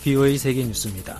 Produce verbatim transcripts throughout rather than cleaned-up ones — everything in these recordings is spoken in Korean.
비오에이 세계뉴스입니다.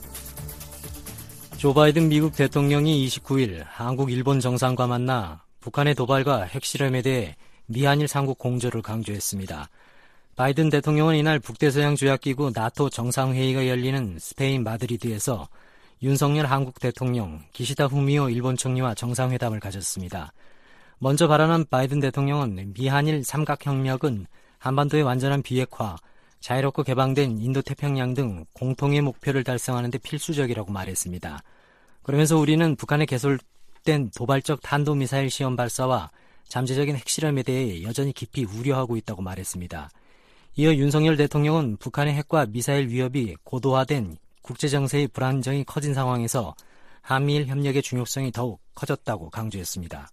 조 바이든 미국 대통령이 이십구일 한국, 일본 정상과 만나 북한의 도발과 핵실험에 대해 미한일 삼국 공조를 강조했습니다. 바이든 대통령은 이날 북대서양 조약기구 나토 정상회의가 열리는 스페인 마드리드에서 윤석열 한국 대통령, 기시다 후미오 일본 총리와 정상회담을 가졌습니다. 먼저 발언한 바이든 대통령은 미한일 삼각협력은 한반도의 완전한 비핵화, 자유롭고 개방된 인도태평양 등 공통의 목표를 달성하는 데 필수적이라고 말했습니다. 그러면서 우리는 북한의 개솔된 도발적 탄도미사일 시험 발사와 잠재적인 핵실험에 대해 여전히 깊이 우려하고 있다고 말했습니다. 이어 윤석열 대통령은 북한의 핵과 미사일 위협이 고도화된 국제정세의 불안정이 커진 상황에서 한미일 협력의 중요성이 더욱 커졌다고 강조했습니다.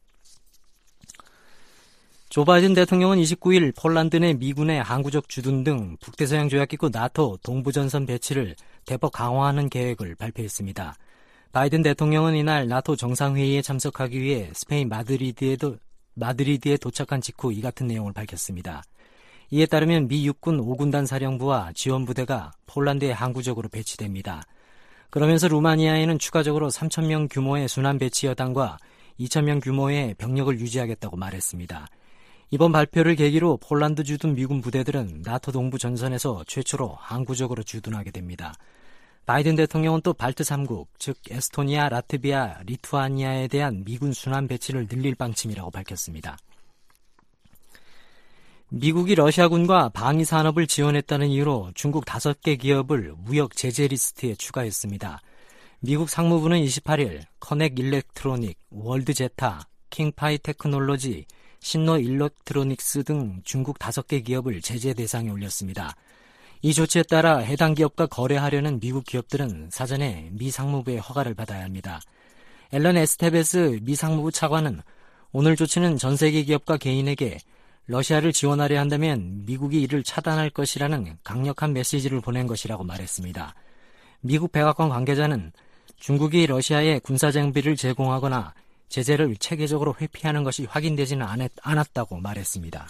조 바이든 대통령은 이십구일 폴란드 내 미군의 항구적 주둔 등 북대서양 조약기구 나토 동부전선 배치를 대폭 강화하는 계획을 발표했습니다. 바이든 대통령은 이날 나토 정상회의에 참석하기 위해 스페인 마드리드에도, 마드리드에 도착한 직후 이 같은 내용을 밝혔습니다. 이에 따르면 미 육군 오군단 사령부와 지원부대가 폴란드에 항구적으로 배치됩니다. 그러면서 루마니아에는 추가적으로 삼천 명 규모의 순환 배치 여단과 이천 명 규모의 병력을 유지하겠다고 말했습니다. 이번 발표를 계기로 폴란드 주둔 미군 부대들은 나토 동부 전선에서 최초로 항구적으로 주둔하게 됩니다. 바이든 대통령은 또 발트 삼 국, 즉 에스토니아, 라트비아, 리투아니아에 대한 미군 순환 배치를 늘릴 방침이라고 밝혔습니다. 미국이 러시아군과 방위 산업을 지원했다는 이유로 중국 다섯 개 기업을 무역 제재 리스트에 추가했습니다. 미국 상무부는 이십팔일 커넥 일렉트로닉, 월드제타, 킹파이 테크놀로지, 신노 일렉트로닉스 등 중국 다섯 개 기업을 제재 대상에 올렸습니다. 이 조치에 따라 해당 기업과 거래하려는 미국 기업들은 사전에 미 상무부의 허가를 받아야 합니다. 앨런 에스테베스 미 상무부 차관은 오늘 조치는 전 세계 기업과 개인에게 러시아를 지원하려 한다면 미국이 이를 차단할 것이라는 강력한 메시지를 보낸 것이라고 말했습니다. 미국 백악관 관계자는 중국이 러시아에 군사장비를 제공하거나 제재를 체계적으로 회피하는 것이 확인되지는 않았다고 말했습니다.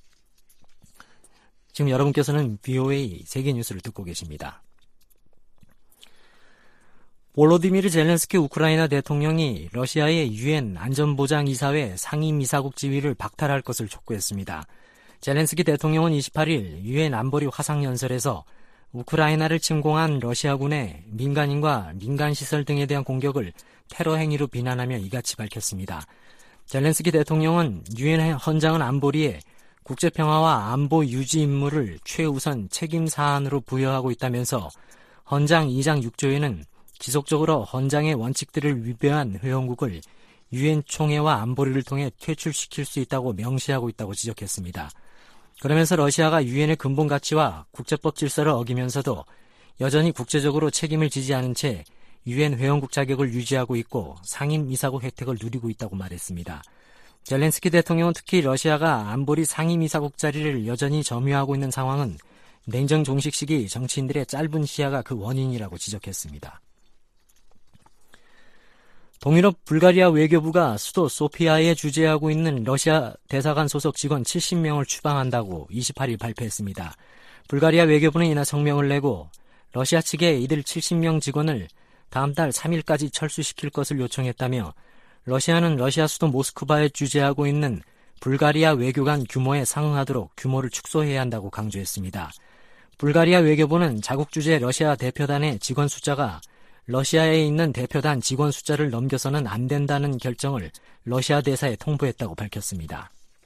지금 여러분께서는 비오에이 세계뉴스를 듣고 계십니다. 볼로디미르 젤렌스키 우크라이나 대통령이 러시아의 유엔 안전보장이사회 상임이사국 지위를 박탈할 것을 촉구했습니다. 젤렌스키 대통령은 이십팔일 유엔 안보리 화상연설에서 우크라이나를 침공한 러시아군의 민간인과 민간시설 등에 대한 공격을 테러 행위로 비난하며 이같이 밝혔습니다. 젤렌스키 대통령은 유엔 헌장은 안보리에 국제평화와 안보 유지 임무를 최우선 책임 사안으로 부여하고 있다면서 헌장 이 장 육 조에는 지속적으로 헌장의 원칙들을 위배한 회원국을 유엔 총회와 안보리를 통해 퇴출시킬 수 있다고 명시하고 있다고 지적했습니다. 그러면서 러시아가 유엔의 근본 가치와 국제법 질서를 어기면서도 여전히 국제적으로 책임을 지지 않은 채 유엔 회원국 자격을 유지하고 있고 상임이사국 혜택을 누리고 있다고 말했습니다. 젤렌스키 대통령은 특히 러시아가 안보리 상임이사국 자리를 여전히 점유하고 있는 상황은 냉전 종식 시기 정치인들의 짧은 시야가 그 원인이라고 지적했습니다. 동유럽 불가리아 외교부가 수도 소피아에 주재하고 있는 러시아 대사관 소속 직원 칠십 명을 추방한다고 이십팔일 발표했습니다. 불가리아 외교부는 이날 성명을 내고 러시아 측에 이들 칠십 명 직원을 다음 달 삼 일까지 철수시킬 것을 요청했다며 러시아는 러시아 수도 모스크바에 주재하고 있는 불가리아 외교관 규모에 상응하도록 규모를 축소해야 한다고 강조했습니다. 불가리아 외교부는 자국 주재 러시아 대표단의 직원 숫자가 러시아에 있는 대표단 직원 숫자를 넘겨서는 안 된다는 결정을 러시아 대사에 통보했다고 밝혔습니다.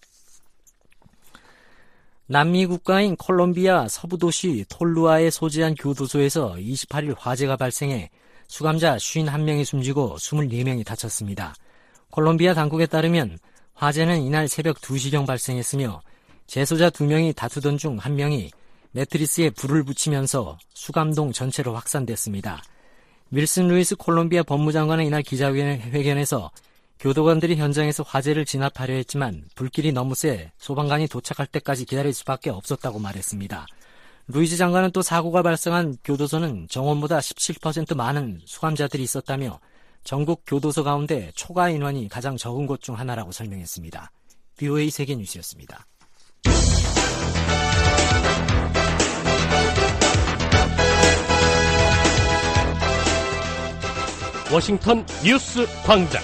남미 국가인 콜롬비아 서부 도시 톨루아에 소재한 교도소에서 이십팔일 화재가 발생해 수감자 오십일 명이 숨지고 이십사 명이 다쳤습니다. 콜롬비아 당국에 따르면 화재는 이날 새벽 두 시경 발생했으며 재소자 두 명이 다투던 중 한 명이 매트리스에 불을 붙이면서 수감동 전체로 확산됐습니다. 윌슨 루이스 콜롬비아 법무장관은 이날 기자회견에서 교도관들이 현장에서 화재를 진압하려 했지만 불길이 너무 세 소방관이 도착할 때까지 기다릴 수밖에 없었다고 말했습니다. 루이즈 장관은 또 사고가 발생한 교도소는 정원보다 십칠 퍼센트 많은 수감자들이 있었다며 전국 교도소 가운데 초과 인원이 가장 적은 곳 중 하나라고 설명했습니다. 비오에이 세계뉴스였습니다. 워싱턴 뉴스 광장.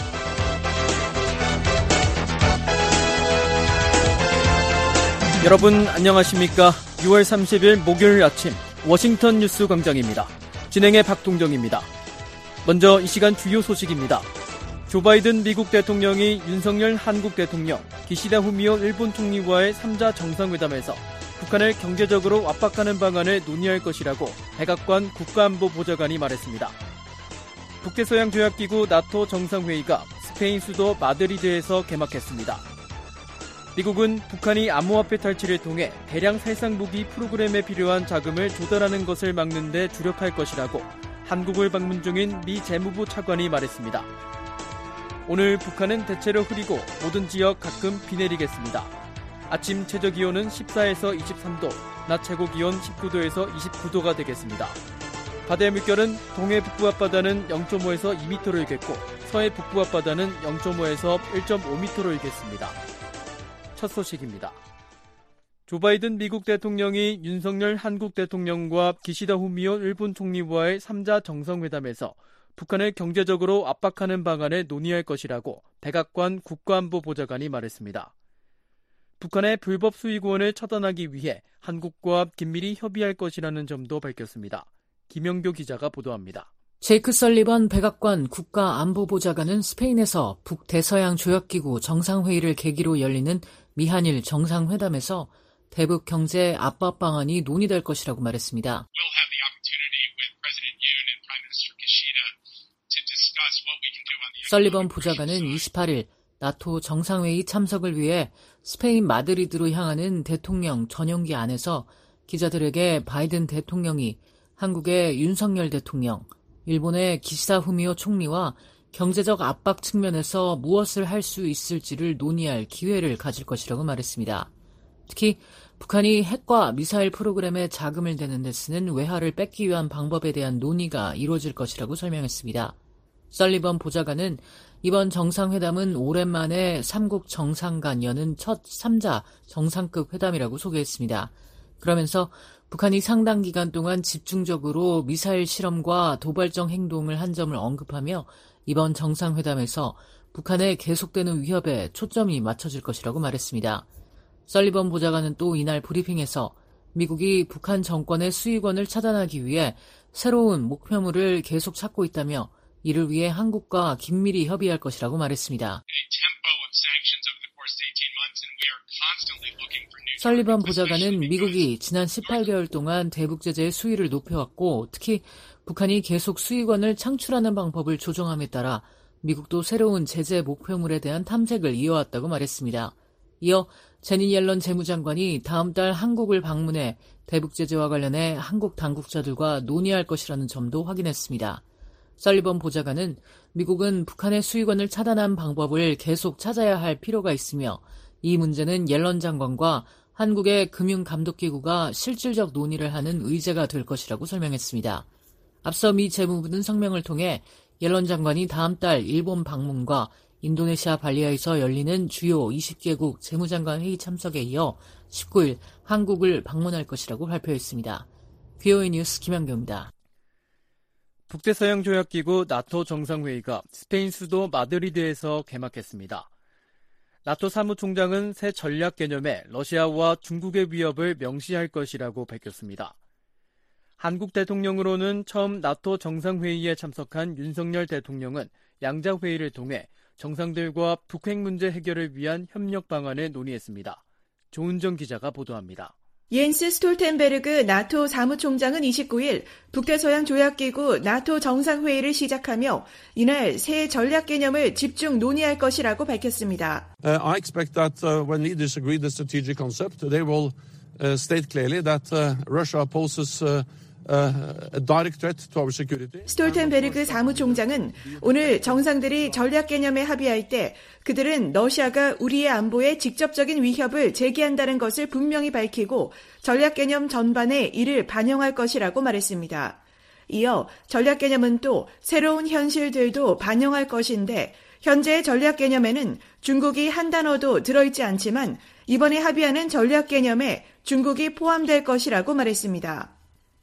여러분 안녕하십니까? 유월 삼십일 목요일 아침 워싱턴 뉴스 광장입니다. 진행의 박동정입니다. 먼저 이 시간 주요 소식입니다. 조 바이든 미국 대통령이 윤석열 한국 대통령, 기시다 후미오 일본 총리와의 삼 자 정상회담에서 북한을 경제적으로 압박하는 방안을 논의할 것이라고 백악관 국가안보보좌관이 말했습니다. 북대서양조약기구 나토 정상회의가 스페인 수도 마드리드에서 개막했습니다. 미국은 북한이 암호화폐 탈취를 통해 대량 살상무기 프로그램에 필요한 자금을 조달하는 것을 막는 데 주력할 것이라고 한국을 방문 중인 미 재무부 차관이 말했습니다. 오늘 북한은 대체로 흐리고 모든 지역 가끔 비 내리겠습니다. 아침 최저기온은 십사에서 이십삼 도, 낮 최고기온 십구 도에서 이십구 도가 되겠습니다. 바다의 물결은 동해 북부 앞바다는 영 점 오에서 이 미터로 일겠고 서해 북부 앞바다는 영 점 오에서 일 점 오 미터로 일겠습니다. 첫 소식입니다. 조 바이든 미국 대통령이 윤석열 한국 대통령과 기시다 후미오 일본 총리와의 삼 자 정상회담에서 북한을 경제적으로 압박하는 방안을 논의할 것이라고 백악관 국가안보보좌관이 말했습니다. 북한의 불법 수입원을 처단하기 위해 한국과 긴밀히 협의할 것이라는 점도 밝혔습니다. 김영교 기자가 보도합니다. 제이크 설리번 백악관 국가안보보좌관은 스페인에서 북대서양 조약기구 정상회의를 계기로 열리는 미한일 정상회담에서 대북 경제 압박 방안이 논의될 것이라고 말했습니다. 설리번 보좌관은 이십팔 일 나토 정상회의 참석을 위해 스페인 마드리드로 향하는 대통령 전용기 안에서 기자들에게 바이든 대통령이 한국의 윤석열 대통령, 일본의 기시다 후미오 총리와 경제적 압박 측면에서 무엇을 할 수 있을지를 논의할 기회를 가질 것이라고 말했습니다. 특히 북한이 핵과 미사일 프로그램에 자금을 대는 데 쓰는 외화를 뺏기 위한 방법에 대한 논의가 이루어질 것이라고 설명했습니다. 설리번 보좌관은 이번 정상회담은 오랜만에 삼국 정상 간 여는 첫 삼 자 정상급 회담이라고 소개했습니다. 그러면서 북한이 상당 기간 동안 집중적으로 미사일 실험과 도발적 행동을 한 점을 언급하며 이번 정상회담에서 북한의 계속되는 위협에 초점이 맞춰질 것이라고 말했습니다. 설리번 보좌관은 또 이날 브리핑에서 미국이 북한 정권의 수익원을 차단하기 위해 새로운 목표물을 계속 찾고 있다며 이를 위해 한국과 긴밀히 협의할 것이라고 말했습니다. 설리번 보좌관은 미국이 지난 십팔 개월 동안 대북 제재의 수위를 높여왔고 특히 북한이 계속 수익원을 창출하는 방법을 조정함에 따라 미국도 새로운 제재 목표물에 대한 탐색을 이어왔다고 말했습니다. 이어 제닛 옐런 재무장관이 다음 달 한국을 방문해 대북 제재와 관련해 한국 당국자들과 논의할 것이라는 점도 확인했습니다. 설리번 보좌관은 미국은 북한의 수익원을 차단한 방법을 계속 찾아야 할 필요가 있으며 이 문제는 옐런 장관과 한국의 금융감독기구가 실질적 논의를 하는 의제가 될 것이라고 설명했습니다. 앞서 미 재무부는 성명을 통해 옐런 장관이 다음 달 일본 방문과 인도네시아 발리아에서 열리는 주요 이십 개국 재무장관 회의 참석에 이어 십구 일 한국을 방문할 것이라고 발표했습니다. 브이오에이 뉴스 김현교입니다. 북대서양조약기구 나토 정상회의가 스페인 수도 마드리드에서 개막했습니다. 나토 사무총장은 새 전략 개념에 러시아와 중국의 위협을 명시할 것이라고 밝혔습니다. 한국 대통령으로는 처음 나토 정상회의에 참석한 윤석열 대통령은 양자회의를 통해 정상들과 북핵 문제 해결을 위한 협력 방안을 논의했습니다. 조은정 기자가 보도합니다. 옌스 스톨텐베르그 나토 사무총장은 이십구 일 북대서양 조약기구 나토 정상회의를 시작하며 이날 새 전략 개념을 집중 논의할 것이라고 밝혔습니다. Uh, I expect that uh, when leaders agree the strategic concept, they will uh, state clearly that uh, Russia poses uh, a direct threat to our security. 스톨텐베르그 사무총장은 오늘 정상들이 전략 개념에 합의할 때 그들은 러시아가 우리의 안보에 직접적인 위협을 제기한다는 것을 분명히 밝히고 전략 개념 전반에 이를 반영할 것이라고 말했습니다. 이어 전략 개념은 또 새로운 현실들도 반영할 것인데 현재의 전략 개념에는 중국이 한 단어도 들어있지 않지만 이번에 합의하는 전략 개념에 중국이 포함될 것이라고 말했습니다.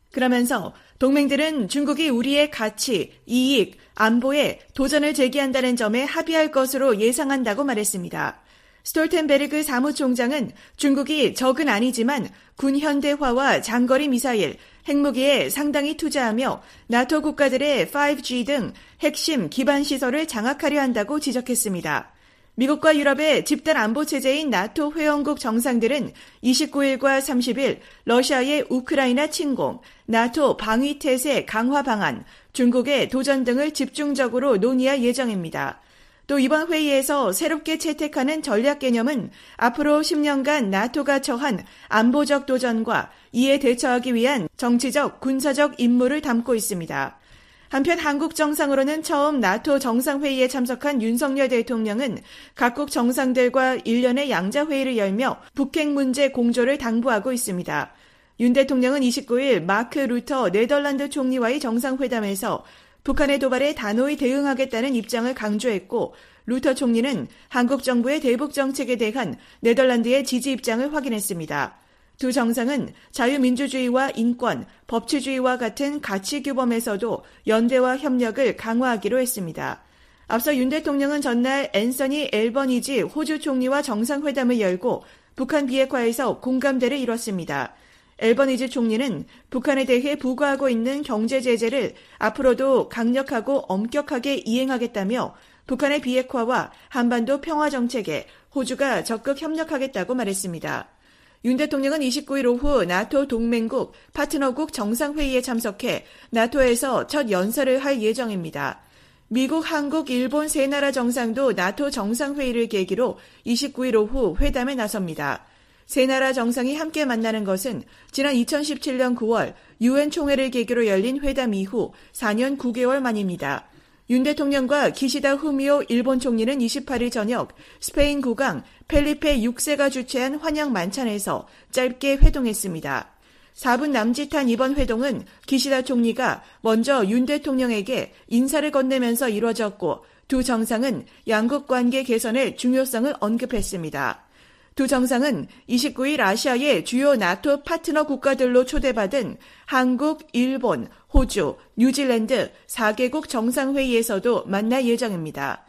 그러면서 동맹들은 중국이 우리의 가치, 이익, 안보에 도전을 제기한다는 점에 합의할 것으로 예상한다고 말했습니다. 스톨텐베르그 사무총장은 중국이 적은 아니지만 군 현대화와 장거리 미사일, 핵무기에 상당히 투자하며 나토 국가들의 파이브지 등 핵심 기반 시설을 장악하려 한다고 지적했습니다. 미국과 유럽의 집단 안보 체제인 나토 회원국 정상들은 이십구일과 삼십일 러시아의 우크라이나 침공, 나토 방위 태세 강화 방안, 중국의 도전 등을 집중적으로 논의할 예정입니다. 또 이번 회의에서 새롭게 채택하는 전략 개념은 앞으로 십 년간 나토가 처한 안보적 도전과 이에 대처하기 위한 정치적, 군사적 임무를 담고 있습니다. 한편 한국 정상으로는 처음 나토 정상회의에 참석한 윤석열 대통령은 각국 정상들과 일련의 양자회의를 열며 북핵 문제 공조를 당부하고 있습니다. 윤 대통령은 이십구일 마크 루터 네덜란드 총리와의 정상회담에서 북한의 도발에 단호히 대응하겠다는 입장을 강조했고 루터 총리는 한국 정부의 대북 정책에 대한 네덜란드의 지지 입장을 확인했습니다. 두 정상은 자유민주주의와 인권, 법치주의와 같은 가치 규범에서도 연대와 협력을 강화하기로 했습니다. 앞서 윤 대통령은 전날 앤서니 앨버니지 호주 총리와 정상회담을 열고 북한 비핵화에서 공감대를 이뤘습니다. 앨버니지 총리는 북한에 대해 부과하고 있는 경제 제재를 앞으로도 강력하고 엄격하게 이행하겠다며 북한의 비핵화와 한반도 평화 정책에 호주가 적극 협력하겠다고 말했습니다. 윤 대통령은 이십구일 오후 나토 동맹국, 파트너국 정상회의에 참석해 나토에서 첫 연설을 할 예정입니다. 미국, 한국, 일본 세 나라 정상도 나토 정상회의를 계기로 이십구일 오후 회담에 나섭니다. 세 나라 정상이 함께 만나는 것은 지난 이천십칠년 구월 유엔 총회를 계기로 열린 회담 이후 사 년 구 개월 만입니다. 윤 대통령과 기시다 후미오 일본 총리는 이십팔일 저녁 스페인 국왕 펠리페 육 세가 주최한 환영 만찬에서 짧게 회동했습니다. 사 분 남짓한 이번 회동은 기시다 총리가 먼저 윤 대통령에게 인사를 건네면서 이뤄졌고 두 정상은 양국 관계 개선의 중요성을 언급했습니다. 두 정상은 이십구일 아시아의 주요 나토 파트너 국가들로 초대받은 한국, 일본, 호주, 뉴질랜드 사 개국 정상회의에서도 만날 예정입니다.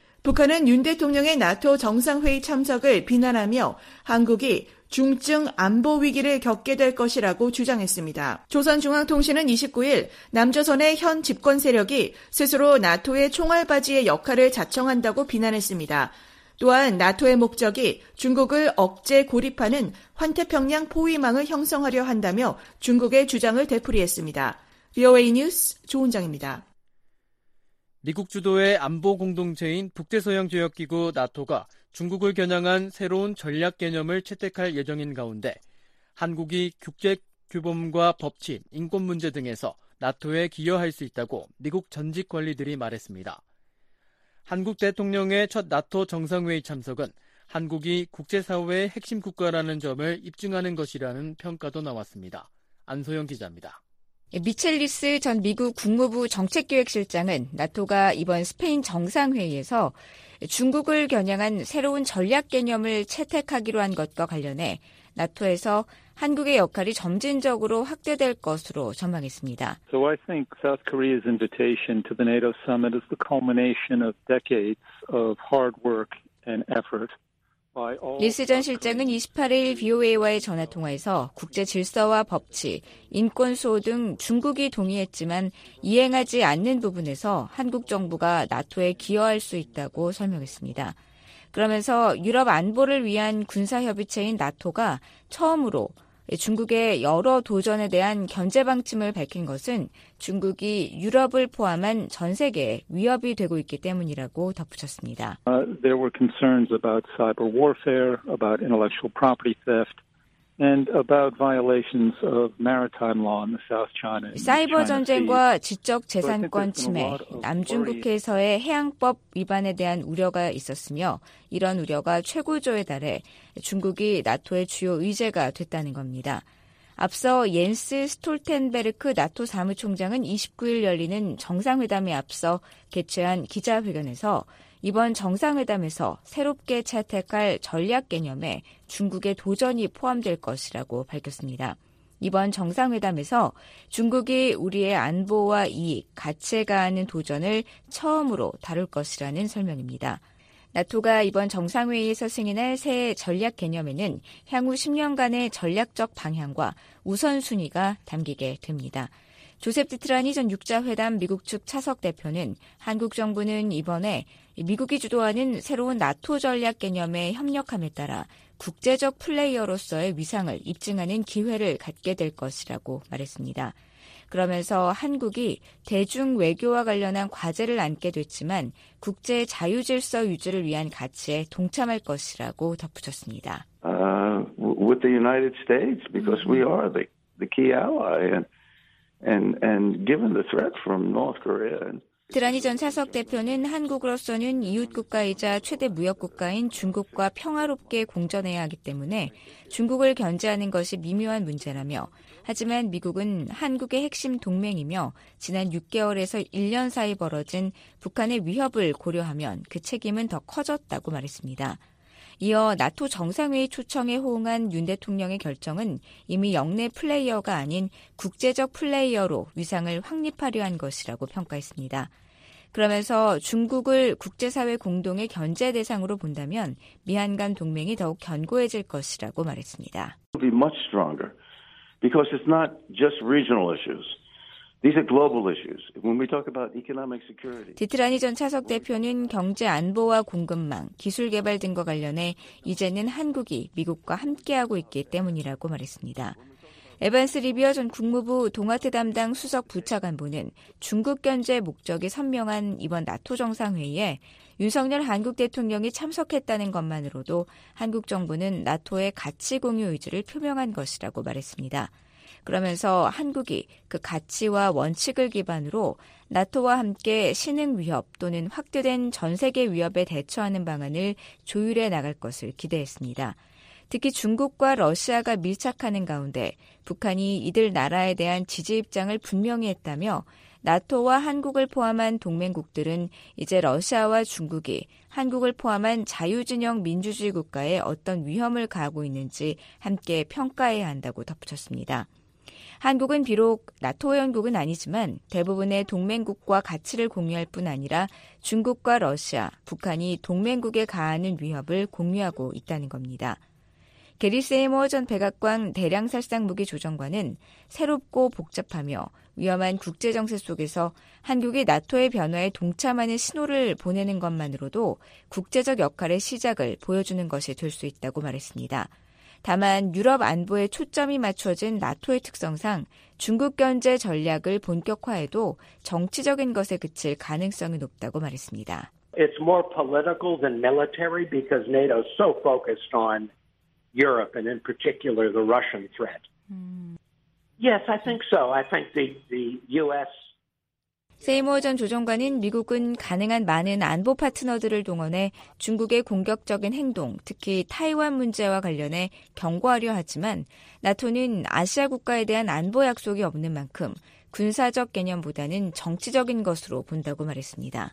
북한은 윤 대통령의 나토 정상회의 참석을 비난하며 한국이 중증 안보 위기를 겪게 될 것이라고 주장했습니다. 조선중앙통신은 이십구일 남조선의 현 집권 세력이 스스로 나토의 총알바지의 역할을 자청한다고 비난했습니다. 또한 나토의 목적이 중국을 억제 고립하는 환태평양 포위망을 형성하려 한다며 중국의 주장을 되풀이했습니다. 브이오에이 뉴스 조은정입니다. 미국 주도의 안보 공동체인 북대서양조약기구 나토가 중국을 겨냥한 새로운 전략 개념을 채택할 예정인 가운데 한국이 국제 규범과 법치, 인권 문제 등에서 나토에 기여할 수 있다고 미국 전직 관리들이 말했습니다. 한국 대통령의 첫 나토 정상회의 참석은 한국이 국제사회의 핵심 국가라는 점을 입증하는 것이라는 평가도 나왔습니다. 안소영 기자입니다. 미첼리스 전 미국 국무부 정책기획실장은 나토가 이번 스페인 정상회의에서 중국을 겨냥한 새로운 전략 개념을 채택하기로 한 것과 관련해 나토에서 한국의 역할이 점진적으로 확대될 것으로 전망했습니다. So I think South Korea's invitation to the NATO summit is the culmination of decades of hard work and effort. 리스 전 실장은 이십팔일 브이오에이와의 전화통화에서 국제 질서와 법치, 인권 수호 등 중국이 동의했지만 이행하지 않는 부분에서 한국 정부가 나토에 기여할 수 있다고 설명했습니다. 그러면서 유럽 안보를 위한 군사협의체인 나토가 처음으로 중국의 여러 도전에 대한 견제 방침을 밝힌 것은 중국이 유럽을 포함한 전 세계에 위협이 되고 있기 때문이라고 덧붙였습니다. Uh, there were concerns about cyber warfare, about intellectual property theft, and about violations of maritime law in the South China. 사이버 전쟁과 지적 재산권 침해, 남중국해에서의 해양법 위반에 대한 우려가 있었으며 이런 우려가 최고조에 달해 중국이 나토의 주요 의제가 됐다는 겁니다. 앞서 옌스 스톨텐베르크 나토 사무총장은 이십구일 열리는 정상회담에 앞서 개최한 기자회견에서 이번 정상회담에서 새롭게 채택할 전략 개념에 중국의 도전이 포함될 것이라고 밝혔습니다. 이번 정상회담에서 중국이 우리의 안보와 이익, 가치에 가하는 도전을 처음으로 다룰 것이라는 설명입니다. 나토가 이번 정상회의에서 승인할 새 전략 개념에는 향후 십 년간의 전략적 방향과 우선순위가 담기게 됩니다. 조셉 디트라니 전 육자회담 미국 측 차석 대표는 한국 정부는 이번에 미국이 주도하는 새로운 나토 전략 개념의 협력함에 따라 국제적 플레이어로서의 위상을 입증하는 기회를 갖게 될 것이라고 말했습니다. 그러면서 한국이 대중 외교와 관련한 과제를 안게 됐지만 국제 자유질서 유지를 위한 가치에 동참할 것이라고 덧붙였습니다. Uh, with the United States, because we are the, the key ally, and and and given the threat from North Korea. 드라니 전 차석 대표는 한국으로서는 이웃 국가이자 최대 무역 국가인 중국과 평화롭게 공존해야 하기 때문에 중국을 견제하는 것이 미묘한 문제라며, 하지만 미국은 한국의 핵심 동맹이며 지난 육 개월에서 일 년 사이 벌어진 북한의 위협을 고려하면 그 책임은 더 커졌다고 말했습니다. 이어 나토 정상회의 초청에 호응한 윤 대통령의 결정은 이미 영내 플레이어가 아닌 국제적 플레이어로 위상을 확립하려 한 것이라고 평가했습니다. 그러면서 중국을 국제사회 공동의 견제 대상으로 본다면 미한 간 동맹이 더욱 견고해질 것이라고 말했습니다. It will be much stronger because it's not just regional issues. These are global issues. When we talk about economic security. 디트라니 전 차석 대표는 경제 안보와 공급망, 기술 개발 등과 관련해 이제는 한국이 미국과 함께하고 있기 때문이라고 말했습니다. 에반스 리비어 전 국무부 동아태 담당 수석 부차관보는 중국 견제 목적이 선명한 이번 나토 정상회의에 윤석열 한국 대통령이 참석했다는 것만으로도 한국 정부는 나토의 가치 공유 의지를 표명한 것이라고 말했습니다. 그러면서 한국이 그 가치와 원칙을 기반으로 나토와 함께 신흥 위협 또는 확대된 전 세계 위협에 대처하는 방안을 조율해 나갈 것을 기대했습니다. 특히 중국과 러시아가 밀착하는 가운데 북한이 이들 나라에 대한 지지 입장을 분명히 했다며, 나토와 한국을 포함한 동맹국들은 이제 러시아와 중국이 한국을 포함한 자유진영 민주주의 국가에 어떤 위험을 가하고 있는지 함께 평가해야 한다고 덧붙였습니다. 한국은 비록 나토 회원국은 아니지만 대부분의 동맹국과 가치를 공유할 뿐 아니라 중국과 러시아, 북한이 동맹국에 가하는 위협을 공유하고 있다는 겁니다. 게리 세이머 전 백악관 대량살상 무기 조정관은 새롭고 복잡하며 위험한 국제정세 속에서 한국이 나토의 변화에 동참하는 신호를 보내는 것만으로도 국제적 역할의 시작을 보여주는 것이 될 수 있다고 말했습니다. 다만 유럽 안보에 초점이 맞춰진 나토의 특성상 중국 견제 전략을 본격화해도 정치적인 것에 그칠 가능성이 높다고 말했습니다. It's more political than military because NATO is so focused on Europe and in particular the Russian threat. 음. Yes, I think so. I think the the U S 세이모 전 조정관은 미국은 가능한 많은 안보 파트너들을 동원해 중국의 공격적인 행동, 특히 타이완 문제와 관련해 경고하려 하지만 나토는 아시아 국가에 대한 안보 약속이 없는 만큼 군사적 개념보다는 정치적인 것으로 본다고 말했습니다.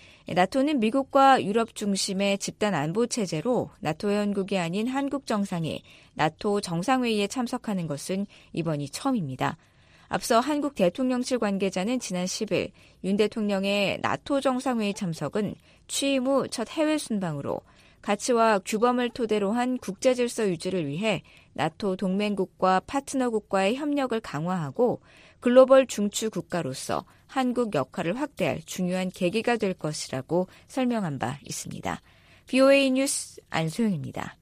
나토는 미국과 유럽 중심의 집단 안보 체제로 나토 회원국이 아닌 한국 정상이 나토 정상회의에 참석하는 것은 이번이 처음입니다. 앞서 한국 대통령실 관계자는 지난 십 일 윤 대통령의 나토 정상회의 참석은 취임 후 첫 해외 순방으로 가치와 규범을 토대로 한 국제질서 유지를 위해 나토 동맹국과 파트너국과의 협력을 강화하고 글로벌 중추 국가로서 한국 역할을 확대할 중요한 계기가 될 것이라고 설명한 바 있습니다. 브이오에이 뉴스 안소영입니다.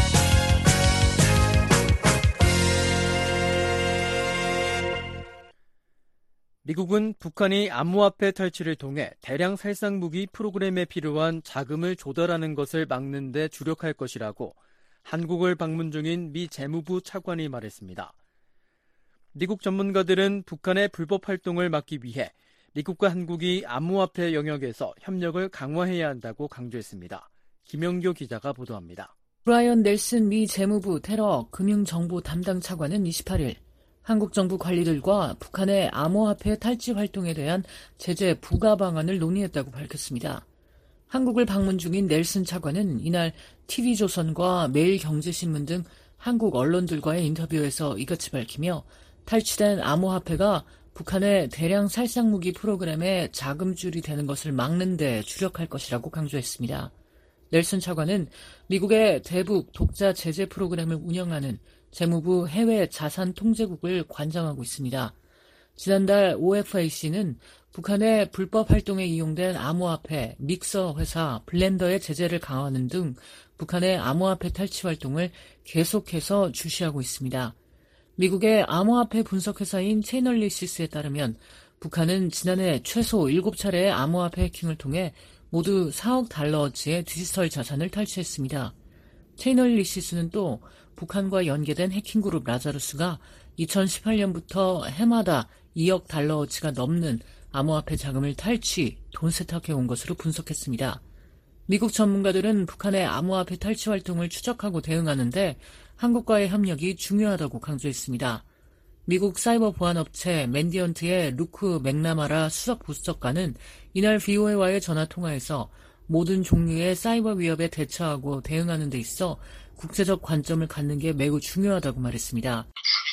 미국은 북한이 암호화폐 탈취를 통해 대량 살상 무기 프로그램에 필요한 자금을 조달하는 것을 막는 데 주력할 것이라고 한국을 방문 중인 미 재무부 차관이 말했습니다. 미국 전문가들은 북한의 불법 활동을 막기 위해 미국과 한국이 암호화폐 영역에서 협력을 강화해야 한다고 강조했습니다. 김영교 기자가 보도합니다. 브라이언 넬슨 미 재무부 테러 금융정보 담당 차관은 이십팔 일 한국 정부 관리들과 북한의 암호화폐 탈취 활동에 대한 제재 부과 방안을 논의했다고 밝혔습니다. 한국을 방문 중인 넬슨 차관은 이날 티비조선과 매일경제신문 등 한국 언론들과의 인터뷰에서 이같이 밝히며 탈취된 암호화폐가 북한의 대량 살상무기 프로그램의 자금줄이 되는 것을 막는 데 주력할 것이라고 강조했습니다. 넬슨 차관은 미국의 대북 독자 제재 프로그램을 운영하는 재무부 해외 자산 통제국을 관장하고 있습니다. 지난달 오에프에이씨는 북한의 불법 활동에 이용된 암호화폐 믹서 회사 블렌더의 제재를 강화하는 등 북한의 암호화폐 탈취 활동을 계속해서 주시하고 있습니다. 미국의 암호화폐 분석회사인 체이널리시스에 따르면 북한은 지난해 최소 일곱 차례의 암호화폐 해킹을 통해 모두 사억 달러어치의 디지털 자산을 탈취했습니다. 체이널리시스는 또 북한과 연계된 해킹그룹 라자루스가 이천십팔 년부터 해마다 이억 달러어치가 넘는 암호화폐 자금을 탈취, 돈 세탁해온 것으로 분석했습니다. 미국 전문가들은 북한의 암호화폐 탈취 활동을 추적하고 대응하는데 한국과의 협력이 중요하다고 강조했습니다. 미국 사이버 보안업체 맨디언트의 루크 맥나마라 수석 부수석관은 이날 브이오에이와의 전화통화에서 모든 종류의 사이버 위협에 대처하고 대응하는 데 있어 국제적 관점을 갖는 게 매우 중요하다고 말했습니다.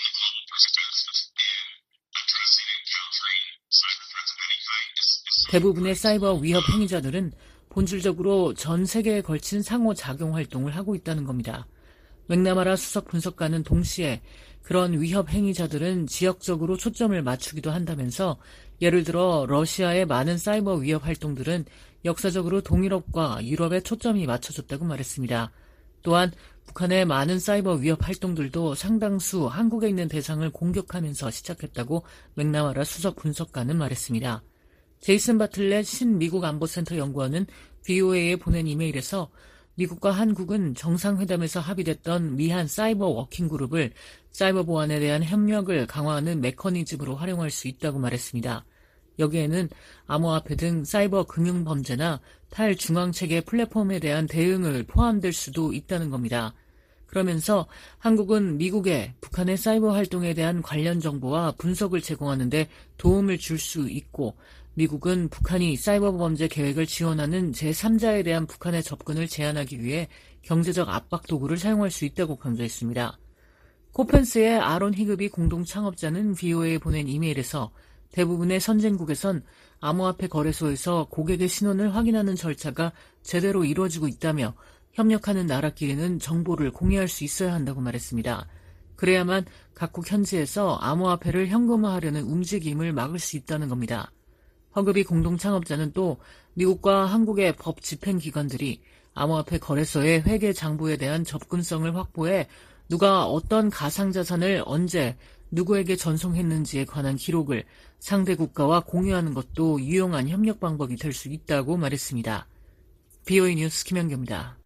대부분의 사이버 위협 행위자들은 본질적으로 전 세계에 걸친 상호작용 활동을 하고 있다는 겁니다. 맥나마라 수석 분석가는 동시에 그런 위협 행위자들은 지역적으로 초점을 맞추기도 한다면서 예를 들어 러시아의 많은 사이버 위협 활동들은 역사적으로 동유럽과 유럽에 초점이 맞춰졌다고 말했습니다. 또한 북한의 많은 사이버 위협 활동들도 상당수 한국에 있는 대상을 공격하면서 시작했다고 맥나마라 수석 분석가는 말했습니다. 제이슨 바틀렛 신미국 안보센터 연구원은 브이오에이에 보낸 이메일에서 미국과 한국은 정상회담에서 합의됐던 미한 사이버 워킹그룹을 사이버 보안에 대한 협력을 강화하는 메커니즘으로 활용할 수 있다고 말했습니다. 여기에는 암호화폐 등 사이버 금융범죄나 탈중앙체계 플랫폼에 대한 대응을 포함될 수도 있다는 겁니다. 그러면서 한국은 미국에 북한의 사이버 활동에 대한 관련 정보와 분석을 제공하는 데 도움을 줄 수 있고 미국은 북한이 사이버 범죄 계획을 지원하는 제삼자에 대한 북한의 접근을 제한하기 위해 경제적 압박 도구를 사용할 수 있다고 강조했습니다. 코펜스의 아론 히그비 공동 창업자는 브이오에이에 보낸 이메일에서 대부분의 선진국에선 암호화폐 거래소에서 고객의 신원을 확인하는 절차가 제대로 이루어지고 있다며 협력하는 나라끼리는 정보를 공유할 수 있어야 한다고 말했습니다. 그래야만 각국 현지에서 암호화폐를 현금화하려는 움직임을 막을 수 있다는 겁니다. 허그비 공동 창업자는 또 미국과 한국의 법 집행기관들이 암호화폐 거래소의 회계 장부에 대한 접근성을 확보해 누가 어떤 가상자산을 언제 누구에게 전송했는지에 관한 기록을 상대 국가와 공유하는 것도 유용한 협력 방법이 될 수 있다고 말했습니다. 브이오에이 뉴스 김현규입니다.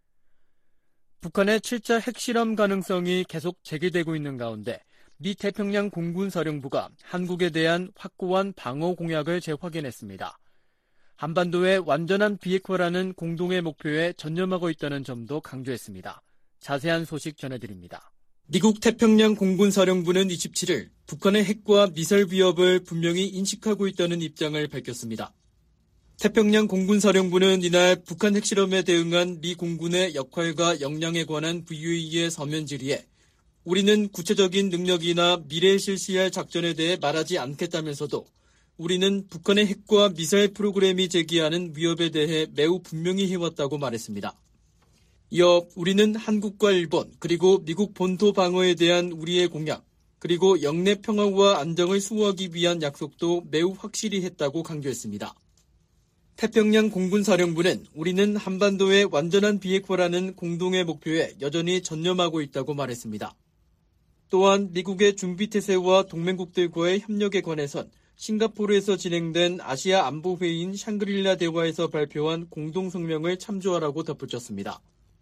북한의 칠 차 핵실험 가능성이 계속 제기되고 있는 가운데 미 태평양 공군사령부가 한국에 대한 확고한 방어 공약을 재확인했습니다. 한반도의 완전한 비핵화라는 공동의 목표에 전념하고 있다는 점도 강조했습니다. 자세한 소식 전해드립니다. 미국 태평양 공군사령부는 이십칠일 북한의 핵과 미사일 위협을 분명히 인식하고 있다는 입장을 밝혔습니다. 태평양 공군사령부는 이날 북한 핵실험에 대응한 미 공군의 역할과 역량에 관한 브이오에이의 서면 질의에 우리는 구체적인 능력이나 미래에 실시할 작전에 대해 말하지 않겠다면서도 우리는 북한의 핵과 미사일 프로그램이 제기하는 위협에 대해 매우 분명히 해왔다고 말했습니다. 이어 우리는 한국과 일본 그리고 미국 본토 방어에 대한 우리의 공약 그리고 영내 평화와 안정을 수호하기 위한 약속도 매우 확실히 했다고 강조했습니다. 태평양 공군사령부는 우리는 한반도의 완전한 비핵화라는 공동의 목표에 여전히 전념하고 있다고 말했습니다. 또한 미국의 준비태세와 동맹국들과의 협력에 관해선 싱가포르에서 진행된 아시아 안보회의인 샹그릴라 대화에서 발표한 공동성명을 참조하라고 덧붙였습니다.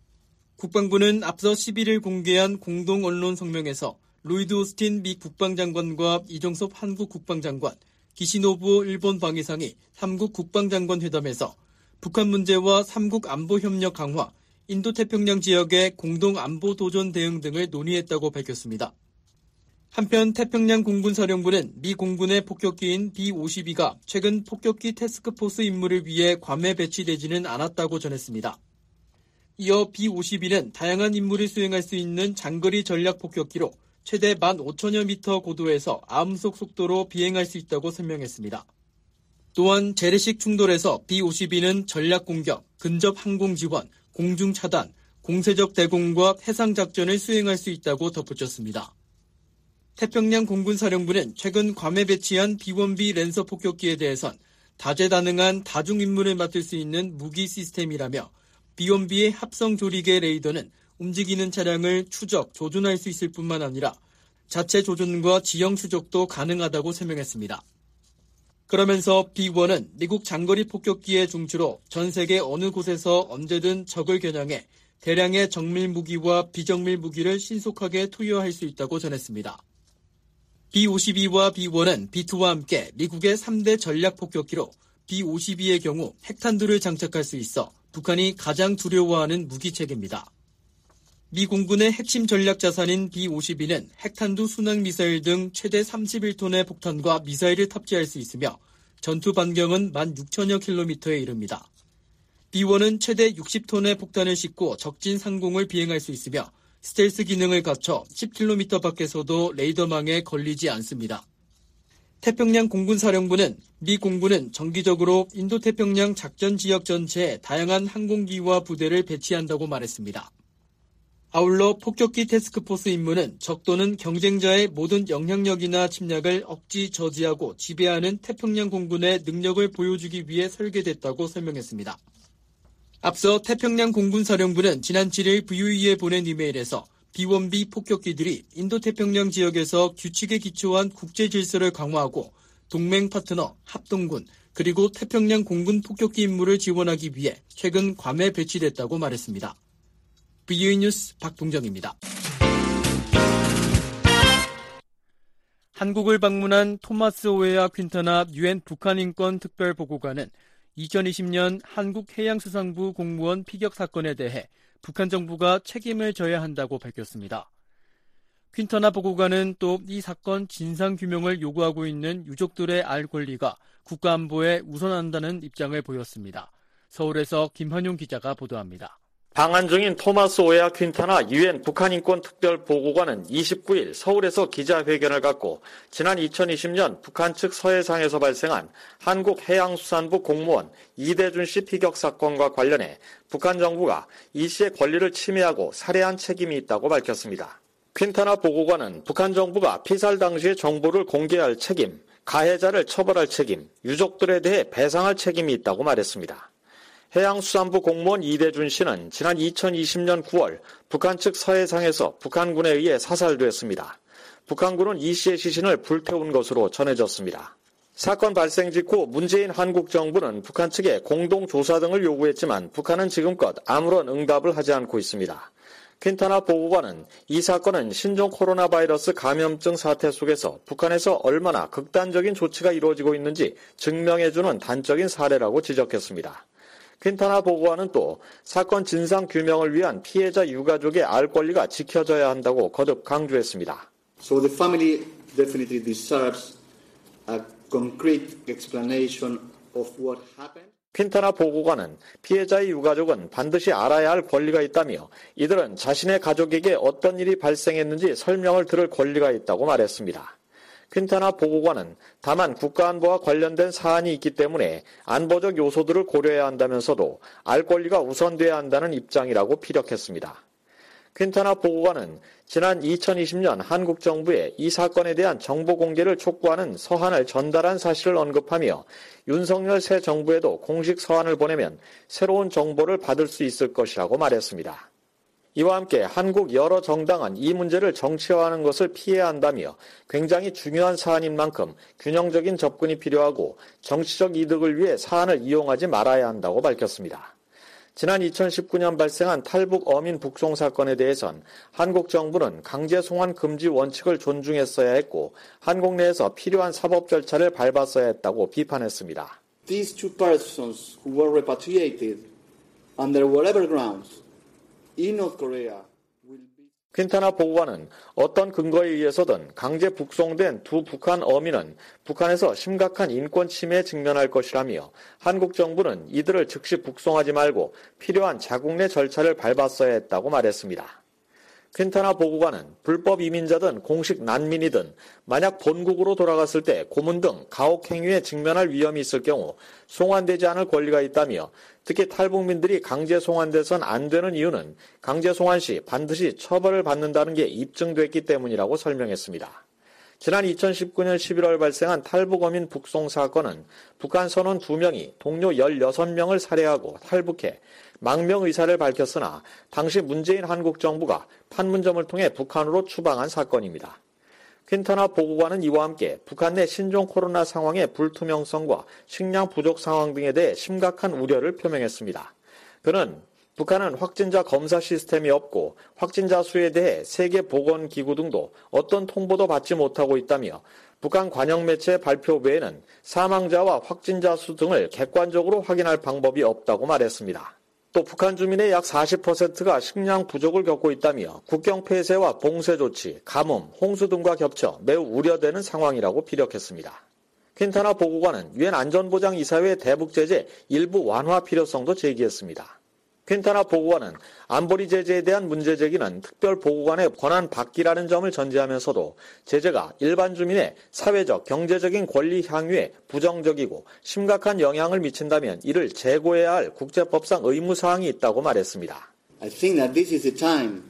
국방부는 앞서 십일일 공개한 공동 언론 성명에서 로이드 오스틴 미 국방장관과 이종섭 한국 국방장관, 기시노부오 일본 방위상이 삼국 국방장관 회담에서 북한 문제와 삼국 안보협력 강화, 인도태평양 지역의 공동 안보 도전 대응 등을 논의했다고 밝혔습니다. 한편 태평양 공군사령부는 미 공군의 폭격기인 비 오십이가 최근 폭격기 태스크포스 임무를 위해 괌에 배치되지는 않았다고 전했습니다. 이어 비 오십일은 다양한 임무를 수행할 수 있는 장거리 전략 폭격기로 최대 만 오천여 미터 고도에서 암속 속도로 비행할 수 있다고 설명했습니다. 또한 재래식 충돌에서 비 오십이는 전략 공격, 근접 항공 지원, 공중 차단, 공세적 대공과 해상 작전을 수행할 수 있다고 덧붙였습니다. 태평양 공군사령부는 최근 괌에 배치한 비 원 비 랜서 폭격기에 대해선 다재다능한 다중 임무를 맡을 수 있는 무기 시스템이라며 비 원 비의 합성 조리개 레이더는 움직이는 차량을 추적, 조준할 수 있을 뿐만 아니라 자체 조준과 지형 추적도 가능하다고 설명했습니다. 그러면서 비 원은 미국 장거리 폭격기의 중추로 전 세계 어느 곳에서 언제든 적을 겨냥해 대량의 정밀 무기와 비정밀 무기를 신속하게 투여할 수 있다고 전했습니다. 비 오십이와 비 원은 비 투와 함께 미국의 삼 대 전략 폭격기로 비 오십이의 경우 핵탄두를 장착할 수 있어 북한이 가장 두려워하는 무기체계입니다. 미 공군의 핵심 전략 자산인 비 오십이는 핵탄두 순항 미사일 등 최대 삼십일 톤의 폭탄과 미사일을 탑재할 수 있으며 전투 반경은 만 육천여 킬로미터에 이릅니다. 비 원은 최대 육십 톤의 폭탄을 싣고 적진 상공을 비행할 수 있으며 스텔스 기능을 갖춰 십 킬로미터 밖에서도 레이더망에 걸리지 않습니다. 태평양 공군사령부는 미 공군은 정기적으로 인도태평양 작전 지역 전체에 다양한 항공기와 부대를 배치한다고 말했습니다. 아울러 폭격기 태스크포스 임무는 적 또는 경쟁자의 모든 영향력이나 침략을 억지 저지하고 지배하는 태평양 공군의 능력을 보여주기 위해 설계됐다고 설명했습니다. 앞서 태평양 공군사령부는 지난 칠일 브이오이에 보낸 이메일에서 비 원 비 폭격기들이 인도태평양 지역에서 규칙에 기초한 국제 질서를 강화하고 동맹 파트너, 합동군, 그리고 태평양 공군 폭격기 임무를 지원하기 위해 최근 괌에 배치됐다고 말했습니다. 브이오이 뉴스 박동정입니다. 한국을 방문한 토마스 오에아 퀸터나 유엔 북한 인권 특별보고관은 이천이십 년 한국해양수산부 공무원 피격 사건에 대해 북한 정부가 책임을 져야 한다고 밝혔습니다. 퀸터나 보고관은 또 이 사건 진상규명을 요구하고 있는 유족들의 알 권리가 국가안보에 우선한다는 입장을 보였습니다. 서울에서 김환용 기자가 보도합니다. 방한 중인 토마스 오에아 퀸타나 유엔 북한인권특별보고관은 이십구일 서울에서 기자회견을 갖고 지난 이천이십 년 북한 측 서해상에서 발생한 한국해양수산부 공무원 이대준 씨 피격 사건과 관련해 북한 정부가 이 씨의 권리를 침해하고 살해한 책임이 있다고 밝혔습니다. 퀸타나 보고관은 북한 정부가 피살 당시의 정보를 공개할 책임, 가해자를 처벌할 책임, 유족들에 대해 배상할 책임이 있다고 말했습니다. 해양수산부 공무원 이대준 씨는 지난 이천이십 년 구월 북한 측 서해상에서 북한군에 의해 사살됐습니다. 북한군은 이 씨의 시신을 불태운 것으로 전해졌습니다. 사건 발생 직후 문재인 한국 정부는 북한 측에 공동조사 등을 요구했지만 북한은 지금껏 아무런 응답을 하지 않고 있습니다. 퀸타나 보고관은 이 사건은 신종 코로나 바이러스 감염증 사태 속에서 북한에서 얼마나 극단적인 조치가 이루어지고 있는지 증명해주는 단적인 사례라고 지적했습니다. 퀸타나 보고관은 또 사건 진상 규명을 위한 피해자 유가족의 알 권리가 지켜져야 한다고 거듭 강조했습니다. So the family definitely deserves a concrete explanation of what happened. 퀸타나 보고관은 피해자의 유가족은 반드시 알아야 할 권리가 있다며 이들은 자신의 가족에게 어떤 일이 발생했는지 설명을 들을 권리가 있다고 말했습니다. 퀸타나 보고관은 다만 국가안보와 관련된 사안이 있기 때문에 안보적 요소들을 고려해야 한다면서도 알 권리가 우선돼야 한다는 입장이라고 피력했습니다. 퀸타나 보고관은 지난 이천이십 년 한국 정부에 이 사건에 대한 정보 공개를 촉구하는 서한을 전달한 사실을 언급하며 윤석열 새 정부에도 공식 서한을 보내면 새로운 정보를 받을 수 있을 것이라고 말했습니다. 이와 함께 한국 여러 정당은 이 문제를 정치화하는 것을 피해야 한다며 굉장히 중요한 사안인 만큼 균형적인 접근이 필요하고 정치적 이득을 위해 사안을 이용하지 말아야 한다고 밝혔습니다. 지난 이천십구 년 발생한 탈북 어민 북송 사건에 대해선 한국 정부는 강제 송환 금지 원칙을 존중했어야 했고 한국 내에서 필요한 사법 절차를 밟았어야 했다고 비판했습니다. These two persons who were repatriated under whatever grounds in North Korea 퀸타나 보고관은 어떤 근거에 의해서든 강제 북송된 두 북한 어민은 북한에서 심각한 인권 침해에 직면할 것이라며 한국 정부는 이들을 즉시 북송하지 말고 필요한 자국 내 절차를 밟았어야 했다고 말했습니다. 퀸타나 보고관은 불법 이민자든 공식 난민이든 만약 본국으로 돌아갔을 때 고문 등 가혹 행위에 직면할 위험이 있을 경우 송환되지 않을 권리가 있다며 특히 탈북민들이 강제 송환돼선 안 되는 이유는 강제 송환 시 반드시 처벌을 받는다는 게 입증됐기 때문이라고 설명했습니다. 지난 이천십구년 십일월 발생한 탈북어민 북송 사건은 북한 선원 두 명이 동료 열여섯 명을 살해하고 탈북해 망명 의사를 밝혔으나 당시 문재인 한국 정부가 판문점을 통해 북한으로 추방한 사건입니다. 퀸타나 보고관은 이와 함께 북한 내 신종 코로나 상황의 불투명성과 식량 부족 상황 등에 대해 심각한 우려를 표명했습니다. 그는 북한은 확진자 검사 시스템이 없고 확진자 수에 대해 세계보건기구 등도 어떤 통보도 받지 못하고 있다며 북한 관영 매체 발표 외에는 사망자와 확진자 수 등을 객관적으로 확인할 방법이 없다고 말했습니다. 또 북한 주민의 약 사십 퍼센트가 식량 부족을 겪고 있다며 국경 폐쇄와 봉쇄 조치, 가뭄, 홍수 등과 겹쳐 매우 우려되는 상황이라고 피력했습니다. 퀸타나 보고관은 유엔 안전보장이사회 대북 제재 일부 완화 필요성도 제기했습니다. 퀸타나 보고관은 안보리 제재에 대한 문제 제기는 특별 보고관의 권한 받기라는 점을 전제하면서도 제재가 일반 주민의 사회적, 경제적인 권리 향유에 부정적이고 심각한 영향을 미친다면 이를 재고해야 할 국제법상 의무사항이 있다고 말했습니다. I think that this is the time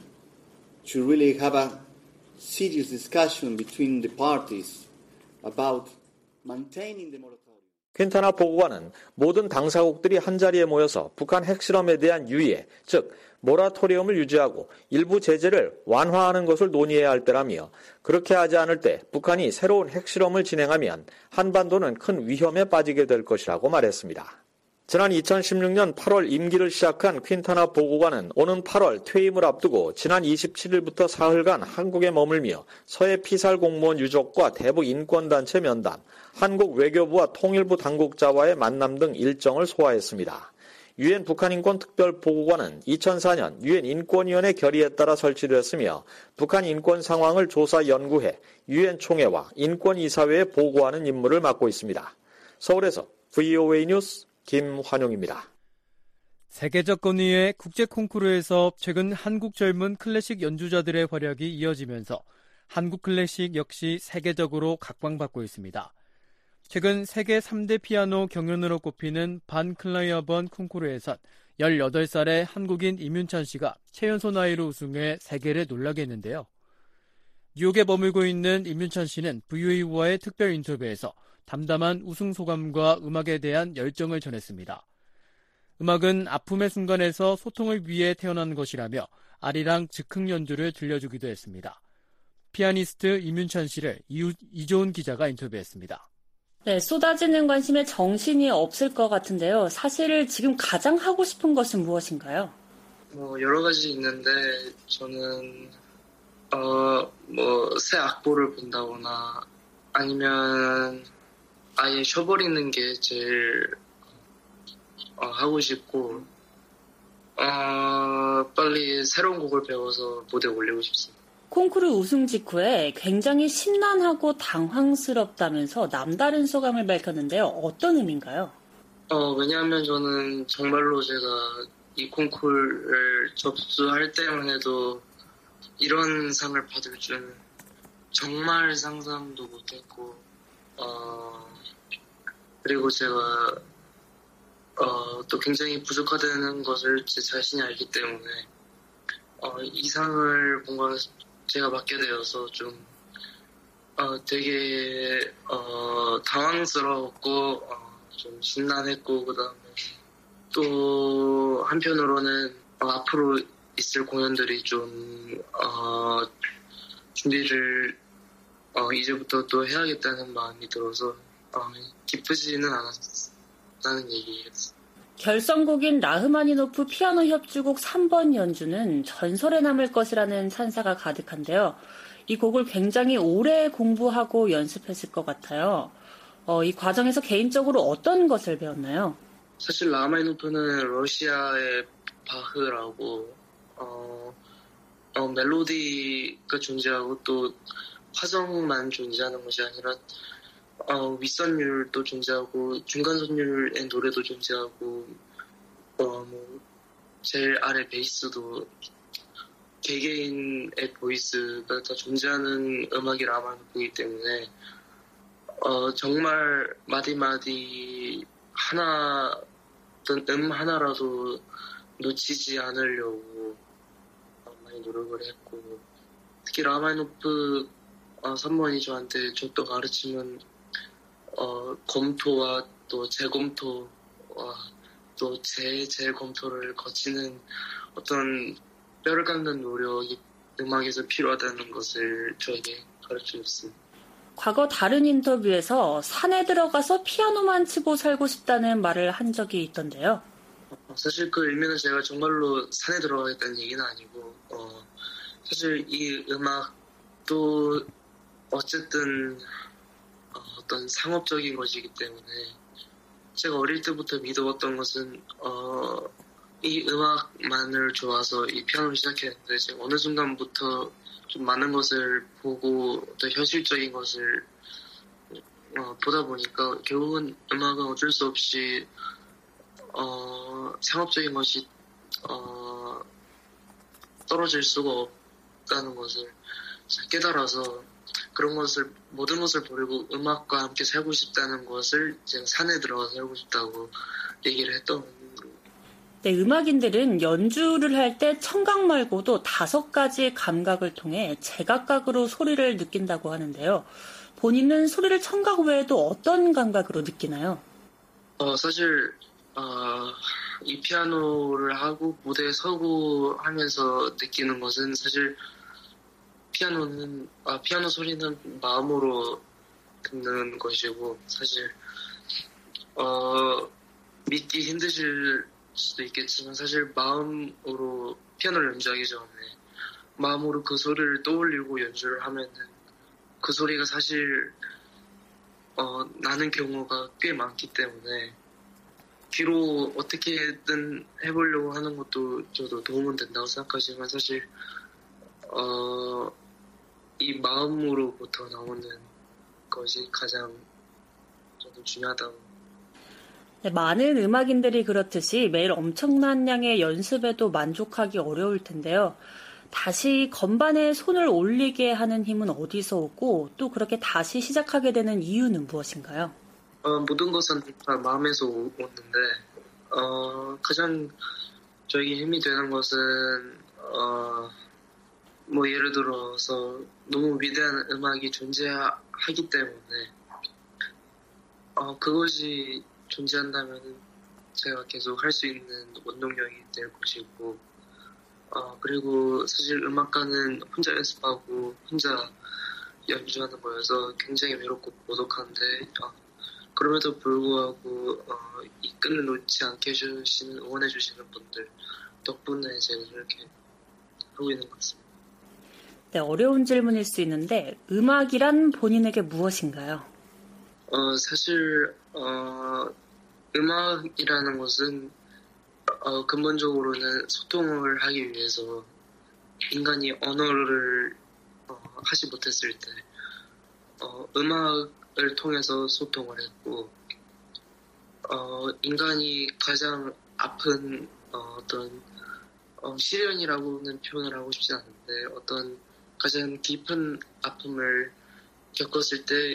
to really have a serious discussion between the parties about maintaining the moratorium. 퀸타나 보고관은 모든 당사국들이 한자리에 모여서 북한 핵실험에 대한 유예, 즉 모라토리엄을 유지하고 일부 제재를 완화하는 것을 논의해야 할 때라며 그렇게 하지 않을 때 북한이 새로운 핵실험을 진행하면 한반도는 큰 위험에 빠지게 될 것이라고 말했습니다. 지난 이천십육년 팔월 임기를 시작한 퀸타나 보고관은 오는 팔월 퇴임을 앞두고 지난 이십칠일부터 사흘간 한국에 머물며 서해 피살 공무원 유족과 대북 인권단체 면담, 한국 외교부와 통일부 당국자와의 만남 등 일정을 소화했습니다. 유엔 북한인권특별보고관은 이천사년 유엔 인권위원회 결의에 따라 설치되었으며 북한 인권 상황을 조사 연구해 유엔 총회와 인권이사회에 보고하는 임무를 맡고 있습니다. 서울에서 브이오에이 뉴스 김환용입니다. 세계적 권위의 국제 콩쿠르에서 최근 한국 젊은 클래식 연주자들의 활약이 이어지면서 한국 클래식 역시 세계적으로 각광받고 있습니다. 최근 세계 삼 대 피아노 경연으로 꼽히는 반 클라이어번 콩쿠르에선 열여덟 살의 한국인 임윤찬 씨가 최연소 나이로 우승해 세계를 놀라게 했는데요. 뉴욕에 머물고 있는 임윤찬 씨는 브이오에이와의 특별 인터뷰에서 담담한 우승 소감과 음악에 대한 열정을 전했습니다. 음악은 아픔의 순간에서 소통을 위해 태어난 것이라며 아리랑 즉흥 연주를 들려주기도 했습니다. 피아니스트 임윤찬 씨를 이조은 기자가 인터뷰했습니다. 네, 쏟아지는 관심에 정신이 없을 것 같은데요. 사실 지금 가장 하고 싶은 것은 무엇인가요? 뭐 여러 가지 있는데 저는 어, 뭐 새 악보를 본다거나 아니면 아예 쉬어버리는 게 제일 어, 하고 싶고 어, 빨리 새로운 곡을 배워서 무대에 올리고 싶습니다. 콩쿠르 우승 직후에 굉장히 심란하고 당황스럽다면서 남다른 소감을 밝혔는데요. 어떤 의미인가요? 어, 왜냐하면 저는 정말로 제가 이 콩쿠르를 접수할 때만 해도 이런 상을 받을 줄은 정말 상상도 못했고 어, 그리고 제가 어, 또 굉장히 부족하다는 것을 제 자신이 알기 때문에 어, 이 상을 뭔가 제가 받게 되어서 좀 어, 되게 어, 당황스러웠고 어, 좀 신난했고 그다음에 또 한편으로는 어, 앞으로 있을 공연들이 좀 어, 준비를 어, 이제부터 또 해야겠다는 마음이 들어서 어, 기쁘지는 않았다는 얘기였어요. 결성곡인 라흐마니노프 피아노 협주곡 삼 번 연주는 전설에 남을 것이라는 찬사가 가득한데요. 이 곡을 굉장히 오래 공부하고 연습했을 것 같아요. 어, 이 과정에서 개인적으로 어떤 것을 배웠나요? 사실 라흐마니노프는 러시아의 바흐라고 어, 어, 멜로디가 존재하고 또 화성만 존재하는 것이 아니라 어, 윗선율도 존재하고 중간선율의 노래도 존재하고 어, 뭐 제일 아래 베이스도 개개인의 보이스가 다 존재하는 음악이라 아마노프이기 때문에 어, 정말 마디마디 하나 어떤 음 하나라도 놓치지 않으려고 많이 노력을 했고 특히 라마노프 어, 선배이 저한테 좀 더 가르치면 어, 검토와 또 재검토와 또 재, 재검토를 거치는 어떤 뼈를 깎는 노력이 음악에서 필요하다는 것을 저에게 가르쳐줬습니다. 과거 다른 인터뷰에서 산에 들어가서 피아노만 치고 살고 싶다는 말을 한 적이 있던데요. 사실 그 의미는 제가 정말로 산에 들어가겠다는 얘기는 아니고 어, 사실 이 음악도 어쨌든 어, 어떤 상업적인 것이기 때문에 제가 어릴 때부터 믿어왔던 것은 어, 이 음악만을 좋아서 이 피아노를 시작했는데 제가 어느 순간부터 좀 많은 것을 보고 또 현실적인 것을 어, 보다 보니까 결국은 음악은 어쩔 수 없이 어, 상업적인 것이 어, 떨어질 수가 없다는 것을 깨달아서 그런 것을 모든 것을 버리고 음악과 함께 살고 싶다는 것을 제가 산에 들어가서 살고 싶다고 얘기를 했던. 네, 음악인들은 연주를 할 때 청각 말고도 다섯 가지 감각을 통해 제각각으로 소리를 느낀다고 하는데요. 본인은 소리를 청각 외에도 어떤 감각으로 느끼나요? 어, 사실 어, 이 피아노를 하고 무대에 서고 하면서 느끼는 것은 사실 피아노는 아, 피아노 소리는 마음으로 듣는 것이고 사실 어, 믿기 힘드실 수도 있겠지만 사실 마음으로 피아노를 연주하기 전에 마음으로 그 소리를 떠올리고 연주를 하면은 그 소리가 사실 어, 나는 경우가 꽤 많기 때문에 귀로 어떻게든 해보려고 하는 것도 저도 도움은 된다고 생각하지만 사실 어, 이 마음으로부터 나오는 것이 가장 저도 중요하다고. 네, 많은 음악인들이 그렇듯이 매일 엄청난 양의 연습에도 만족하기 어려울 텐데요. 다시 건반에 손을 올리게 하는 힘은 어디서 오고 또 그렇게 다시 시작하게 되는 이유는 무엇인가요? 어, 모든 것은 다 마음에서 오, 오는데 어, 가장 저에게 힘이 되는 것은 어, 뭐 예를 들어서 너무 위대한 음악이 존재하기 때문에 어, 그것이 존재한다면 제가 계속 할 수 있는 원동력이 될 것이고 어, 그리고 사실 음악가는 혼자 연습하고 혼자 연주하는 거여서 굉장히 외롭고 고독한데 어, 그럼에도 불구하고 어, 이 끈을 놓지 않게 해주시는 응원해 주시는 분들 덕분에 제가 이렇게 하고 있는 것 같습니다. 네, 어려운 질문일 수 있는데 음악이란 본인에게 무엇인가요? 어, 사실 어, 음악이라는 것은 어, 근본적으로는 소통을 하기 위해서 인간이 언어를 어, 하지 못했을 때 어, 음악을 통해서 소통을 했고 어, 인간이 가장 아픈 어, 어떤 어, 시련이라고는 표현을 하고 싶지 않은데 어떤 가장 깊은 아픔을 겪었을 때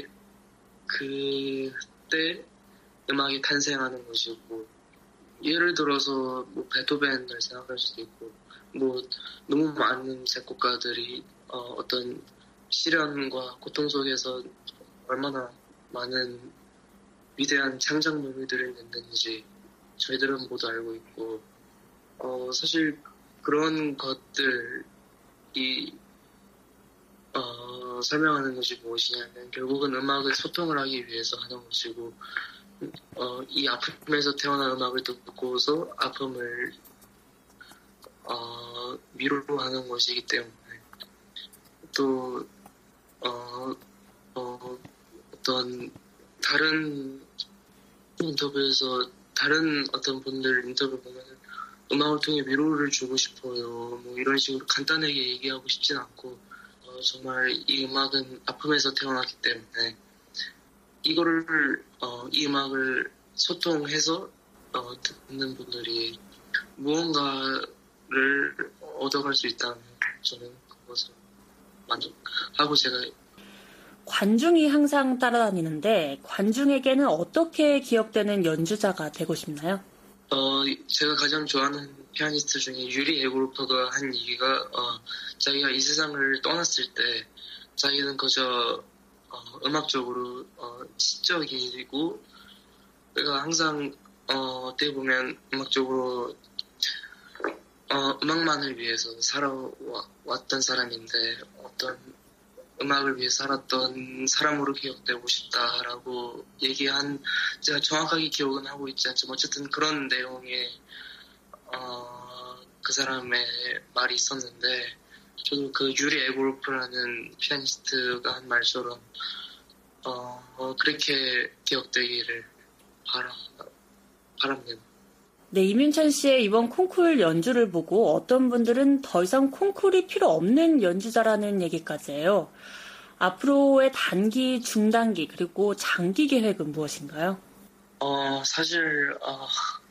그때 음악이 탄생하는 것이고 예를 들어서 뭐 베토벤을 생각할 수도 있고 뭐 너무 많은 작곡가들이 어, 어떤 시련과 고통 속에서 얼마나 많은 위대한 창작물들을 냈는지 저희들은 모두 알고 있고 어, 사실 그런 것들이 어, 설명하는 것이 무엇이냐면 결국은 음악을 소통을 하기 위해서 하는 것이고 어, 이 아픔에서 태어난 음악을 듣고서 아픔을 어, 위로하는 것이기 때문에 또 어, 어, 어떤 다른 인터뷰에서 다른 어떤 분들 인터뷰 보면 음악을 통해 위로를 주고 싶어요. 뭐 이런 식으로 간단하게 얘기하고 싶진 않고 어, 정말 이 음악은 아픔에서 태어났기 때문에 이거를 어, 이 음악을 소통해서 어, 듣는 분들이 무언가를 얻어갈 수 있다면 저는 그것을 만족하고 제가 관중이 항상 따라다니는데 관중에게는 어떻게 기억되는 연주자가 되고 싶나요? 어, 제가 가장 좋아하는 피아니스트 중에 유리 에고르프가 한 얘기가 어, 자기가 이 세상을 떠났을 때 자기는 그저 어, 음악적으로 어, 시적이고 그가 항상 어, 어떻게 보면 음악적으로 어, 음악만을 위해서 살아왔던 사람인데 어떤 음악을 위해 살았던 사람으로 기억되고 싶다라고 얘기한, 제가 정확하게 기억은 하고 있지 않지만 어쨌든 그런 내용의 어, 그 사람의 말이 있었는데 저도 그 유리 에고르프라는 피아니스트가 한 말처럼 어, 어, 그렇게 기억되기를 바라, 바랍니다. 네, 이민찬 씨의 이번 콩쿨 연주를 보고 어떤 분들은 더 이상 콩쿨이 필요 없는 연주자라는 얘기까지 해요. 앞으로의 단기, 중단기, 그리고 장기 계획은 무엇인가요? 어, 사실, 어,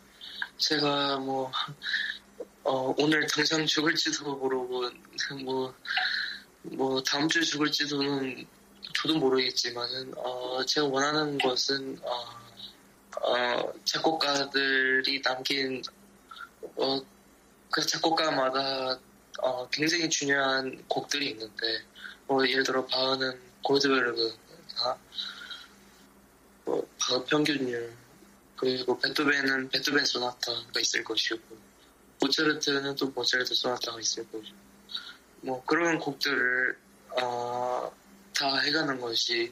제가 뭐, 어, 오늘 당장 죽을지도 모르고, 뭐, 뭐, 다음 주에 죽을지도는 저도 모르겠지만은, 어, 제가 원하는 것은, 어, 어, 작곡가들이 남긴, 어, 그 작곡가마다, 어, 굉장히 중요한 곡들이 있는데, 뭐, 예를 들어, 바흐는 골드베르그나, 뭐, 바흐 평균율, 그리고 베토벤은 베토벤 소나타가 있을 것이고, 모차르트는 또 모차르트 소나타가 있을 것이고, 뭐, 그런 곡들을, 어, 다 해가는 것이,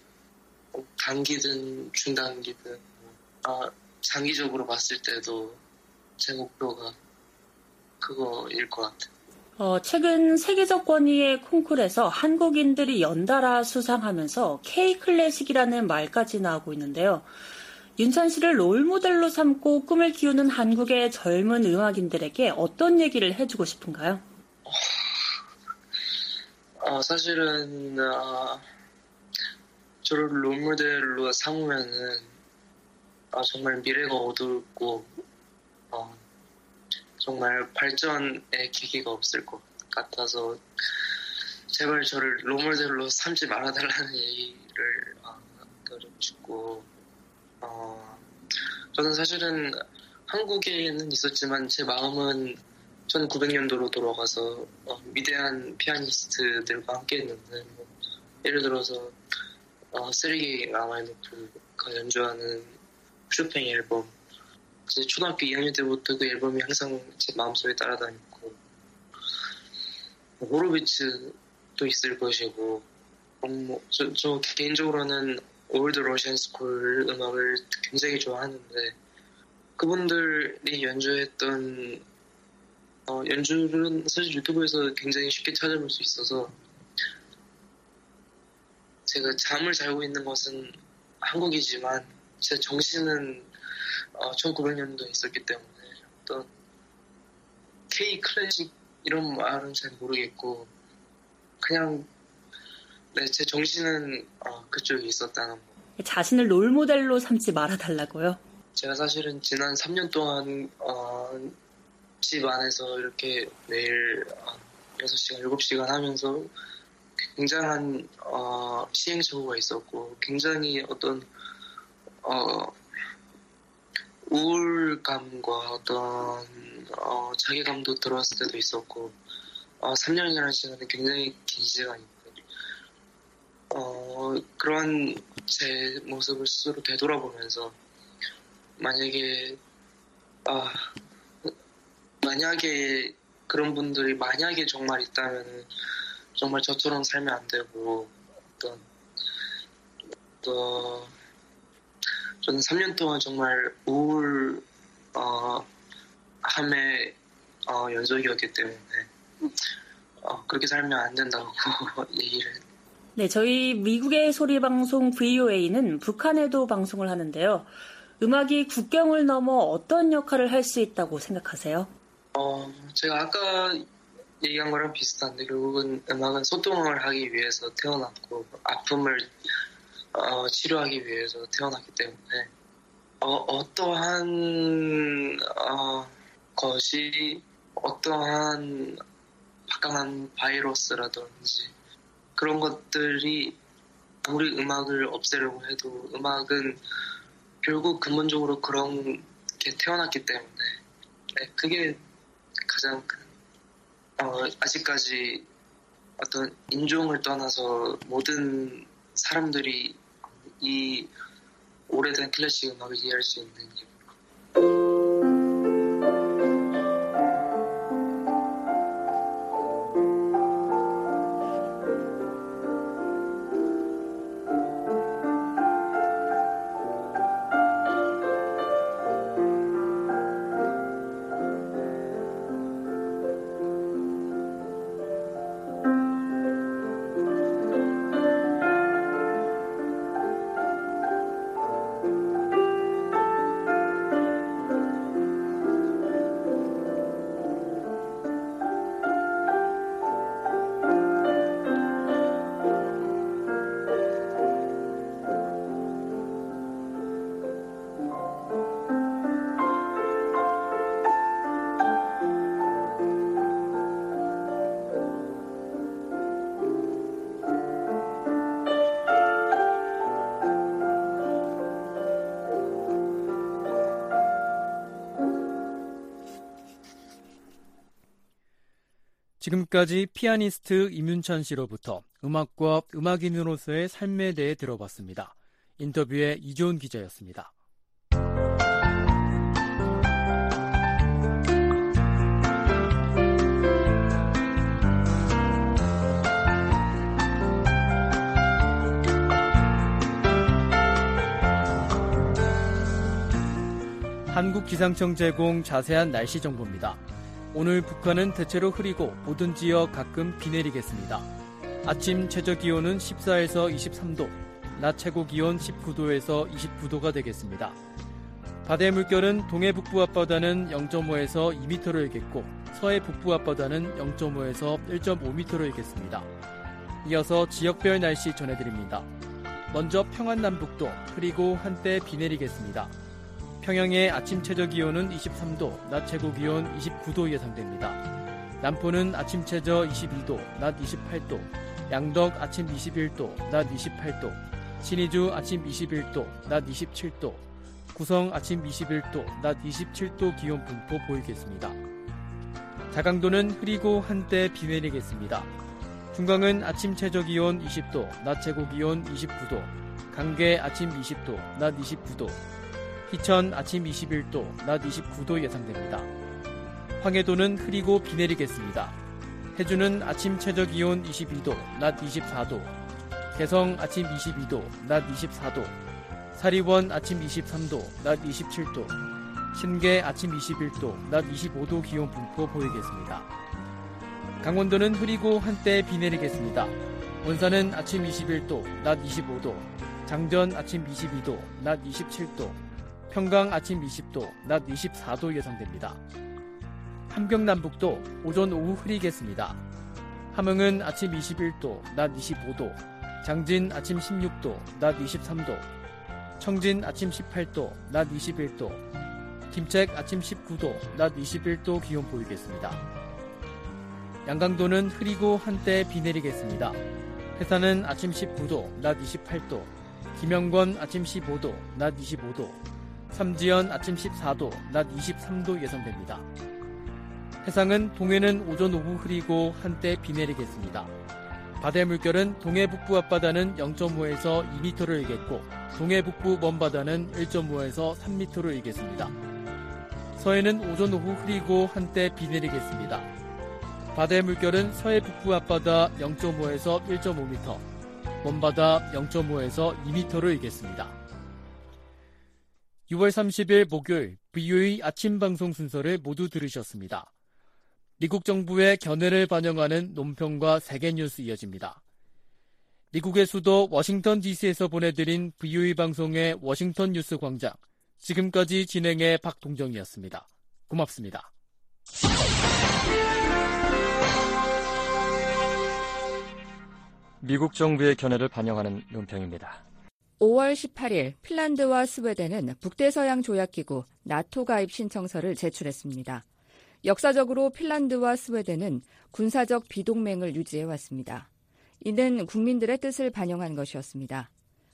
단기든 중단기든, 아, 장기적으로 봤을 때도 제 목표가 그거일 것 같아요. 어, 최근 세계적 권위의 콩쿨에서 한국인들이 연달아 수상하면서 K-클래식이라는 말까지 나오고 있는데요. 윤찬 씨를 롤모델로 삼고 꿈을 키우는 한국의 젊은 음악인들에게 어떤 얘기를 해주고 싶은가요? 어, 사실은 어, 저를 롤모델로 삼으면은 아, 정말 미래가 어둡고 어, 정말 발전의 계기가 없을 것 같아서 제발 저를 롤모델로 삼지 말아달라는 얘기를 어, 드리고 어, 저는 사실은 한국에는 있었지만 제 마음은 천구백 년도로 돌아가서 어, 위대한 피아니스트들과 함께 했는데 뭐, 예를 들어서 어, 세르게이 라마니노프가 연주하는 쇼팽 앨범. 제 초등학교 이 학년 때부터 그 앨범이 항상 제 마음속에 따라다녔고, 호로비츠도 있을 것이고, 뭐, 저, 저 개인적으로는 올드 러시안 스쿨 음악을 굉장히 좋아하는데, 그분들이 연주했던, 어, 연주는 사실 유튜브에서 굉장히 쉽게 찾아볼 수 있어서, 제가 잠을 자고 있는 것은 한국이지만, 제 정신은 어, 천구백 년도에 있었기 때문에 어떤 K 클래식 이런 말은 잘 모르겠고 그냥 네, 제 정신은 어, 그쪽에 있었다는 거. 자신을 롤모델로 삼지 말아달라고요? 제가 사실은 지난 삼 년 동안 어, 집 안에서 이렇게 매일 어, 여섯 시간, 일곱 시간 하면서 굉장한 어, 시행착오가 있었고 굉장히 어떤 어, 우울감과 어떤 어, 자괴감도 들어왔을 때도 있었고 어, 삼 년이라는 시간은 굉장히 긴 시간이고 어, 그런 제 모습을 스스로 되돌아보면서 만약에 아, 만약에 그런 분들이 만약에 정말 있다면 정말 저처럼 살면 안 되고 어떤 또 저는 삼 년 동안 정말 우울, 어, 함의, 어, 연속이었기 때문에, 어, 그렇게 살면 안 된다고 얘기를. 네, 저희 미국의 소리방송 브이오에이는 북한에도 방송을 하는데요. 음악이 국경을 넘어 어떤 역할을 할 수 있다고 생각하세요? 어, 제가 아까 얘기한 거랑 비슷한데 결국은 음악은 소통을 하기 위해서 태어났고 아픔을 어, 치료하기 위해서 태어났기 때문에 어, 어떠한 어, 것이 어떠한 막강한 바이러스라든지 그런 것들이 아무리 음악을 없애려고 해도 음악은 결국 근본적으로 그런 게 태어났기 때문에 네, 그게 가장 큰 어, 아직까지 어떤 인종을 떠나서 모든 사람들이 이 오래된 클래식 음악을 이해할 수 있는 이유로. 지금까지 피아니스트 임윤찬 씨로부터 음악과 음악인으로서의 삶에 대해 들어봤습니다. 인터뷰의 이조은 기자였습니다. 한국기상청 제공 자세한 날씨 정보입니다. 오늘 북한은 대체로 흐리고 모든 지역 가끔 비 내리겠습니다. 아침 최저기온은 십사에서 이십삼 도, 낮 최고기온 십구 도에서 이십구 도가 되겠습니다. 바다의 물결은 동해 북부 앞바다는 영 점 오에서 이 미터로 일겠고 서해 북부 앞바다는 영 점 오에서 일 점 오 미터로 일겠습니다. 이어서 지역별 날씨 전해드립니다. 먼저 평안남북도 흐리고 한때 비 내리겠습니다. 평양의 아침 최저기온은 이십삼 도, 낮 최고기온 이십구 도 예상됩니다. 남포는 아침 최저 이십이 도, 낮 이십팔 도, 양덕 아침 이십일 도, 낮 이십팔 도, 신의주 아침 이십일 도, 낮 이십칠 도, 구성 아침 이십일 도, 낮 이십칠 도 기온 분포 보이겠습니다. 자강도는 흐리고 한때 비 내리겠습니다. 중강은 아침 최저기온 이십 도, 낮 최고기온 이십구 도, 강계 아침 이십 도, 낮 이십구 도, 희천 아침 이십일 도, 낮 이십구 도 예상됩니다. 황해도는 흐리고 비 내리겠습니다. 해주는 아침 최저기온 이십이 도, 낮 이십사 도, 개성 아침 이십이 도, 낮 이십사 도, 사리원 아침 이십삼 도, 낮 이십칠 도, 신계 아침 이십일 도, 낮 이십오 도 기온 분포 보이겠습니다. 강원도는 흐리고 한때 비 내리겠습니다. 원산은 아침 이십일 도, 낮 이십오 도, 장전 아침 이십이 도, 낮 이십칠 도, 평강 아침 이십 도, 낮 이십사 도 예상됩니다. 함경남북도 오전 오후 흐리겠습니다. 함흥은 아침 이십일 도, 낮 이십오 도, 장진 아침 십육 도, 낮 이십삼 도, 청진 아침 십팔 도, 낮 이십일 도, 김책 아침 십구 도, 낮 이십일 도 기온 보이겠습니다. 양강도는 흐리고 한때 비 내리겠습니다. 해산은 아침 십구 도, 낮 이십팔 도, 김영권 아침 십오 도, 낮 이십오 도, 삼지연 아침 십사 도, 낮 이십삼 도 예상됩니다. 해상은 동해는 오전 오후 흐리고 한때 비 내리겠습니다. 바다의 물결은 동해 북부 앞바다는 영 점 오에서 이 미터로 일겠고 동해 북부 먼바다는 일 점 오에서 삼 미터로 일겠습니다. 서해는 오전 오후 흐리고 한때 비 내리겠습니다. 바다의 물결은 서해 북부 앞바다 영 점 오에서 일 점 오 미터, 먼바다 영 점 오에서 이 미터로 일겠습니다. 유월 삼십일 목요일 브이오에이 아침 방송 순서를 모두 들으셨습니다. 미국 정부의 견해를 반영하는 논평과 세계 뉴스 이어집니다. 미국의 수도 워싱턴 디씨에서 보내드린 브이오에이 방송의 워싱턴 뉴스 광장, 지금까지 진행의 박동정이었습니다. 고맙습니다. 미국 정부의 견해를 반영하는 논평입니다. 오월 십팔일 핀란드와 스웨덴은 북대서양 조약기구 나토 가입 신청서를 제출했습니다. 역사적으로 핀란드와 스웨덴은 군사적 비동맹을 유지해왔습니다. 이는 국민들의 뜻을 반영한 것이었습니다.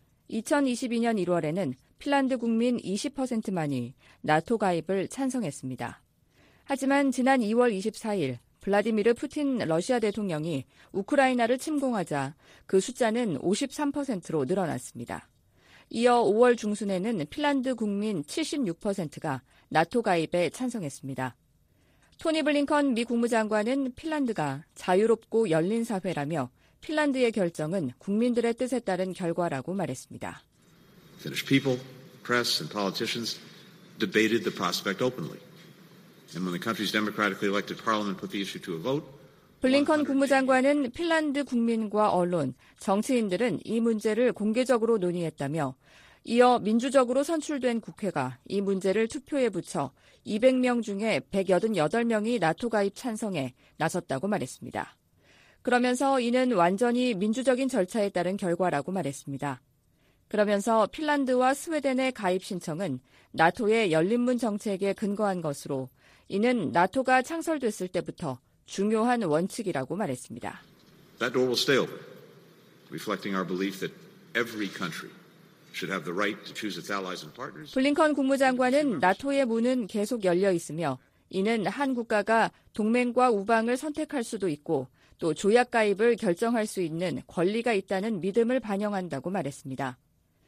이천이십이년 일월에는 핀란드 국민 이십 퍼센트만이 나토 가입을 찬성했습니다. 하지만 지난 이월 이십사일 블라디미르 푸틴 러시아 대통령이 우크라이나를 침공하자 그 숫자는 오십삼 퍼센트로 늘어났습니다. 이어 오월 중순에는 핀란드 국민 칠십육 퍼센트가 나토 가입에 찬성했습니다. 토니 블링컨 미 국무장관은 핀란드가 자유롭고 열린 사회라며 핀란드의 결정은 국민들의 뜻에 따른 결과라고 말했습니다. Finnish people, press, and politicians debated the prospect openly. And when the country's democratically elected parliament put the issue to a vote, 블링컨 국무장관은 핀란드 국민과 언론, 정치인들은 이 문제를 공개적으로 논의했다며 이어 민주적으로 선출된 국회가 이 문제를 투표에 붙여 이백 명 중에 백팔십팔 명이 나토 가입 찬성에 나섰다고 말했습니다. 그러면서 이는 완전히 민주적인 절차에 따른 결과라고 말했습니다. 그러면서 핀란드와 스웨덴의 가입 신청은 나토의 열린문 정책에 근거한 것으로 이는 나토가 창설됐을 때부터 중요한 원칙이라고 말했습니다. That door will stay open, reflecting our belief that every country should have the right to choose its allies and partners. 블링컨 국무장관은 나토의 문은 계속 열려 있으며 이는 한 국가가 동맹과 우방을 선택할 수도 있고 또 조약 가입을 결정할 수 있는 권리가 있다는 믿음을 반영한다고 말했습니다.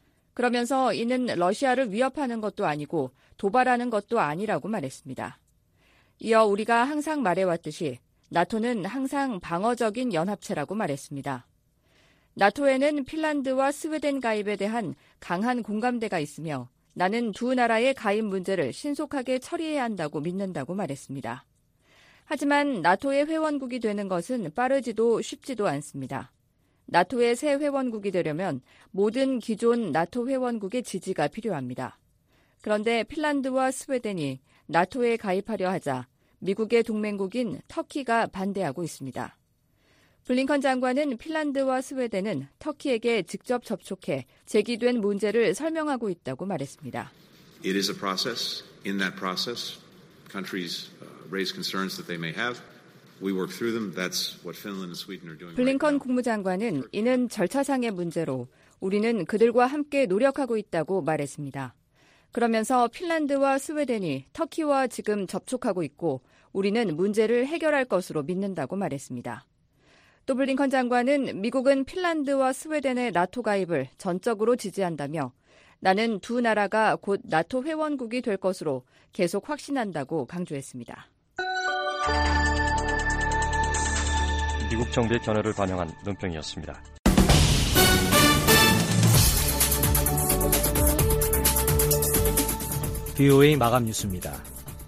그러면서 이는 러시아를 위협하는 것도 아니고 도발하는 것도 아니라고 말했습니다. 이어 우리가 항상 말해왔듯이 나토는 항상 방어적인 연합체라고 말했습니다. 나토에는 핀란드와 스웨덴 가입에 대한 강한 공감대가 있으며 나는 두 나라의 가입 문제를 신속하게 처리해야 한다고 믿는다고 말했습니다. 하지만 나토의 회원국이 되는 것은 빠르지도 쉽지도 않습니다. 나토의 새 회원국이 되려면 모든 기존 나토 회원국의 지지가 필요합니다. 그런데 핀란드와 스웨덴이 나토에 가입하려 하자 미국의 동맹국인 터키가 반대하고 있습니다. 블링컨 장관은 핀란드와 스웨덴은 터키에게 직접 접촉해 제기된 문제를 설명하고 있다고 말했습니다. It is a process. In that process, countries raise concerns that they may have. We work through them. That's what Finland and Sweden are doing. 블링컨 국무장관은 이는 절차상의 문제로 우리는 그들과 함께 노력하고 있다고 말했습니다. 그러면서 핀란드와 스웨덴이 터키와 지금 접촉하고 있고 우리는 문제를 해결할 것으로 믿는다고 말했습니다. 또 블링컨 장관은 미국은 핀란드와 스웨덴의 나토 가입을 전적으로 지지한다며 나는 두 나라가 곧 나토 회원국이 될 것으로 계속 확신한다고 강조했습니다. 미국 정부의 견해를 반영한 논평이었습니다. 비오에이 마감 뉴스입니다.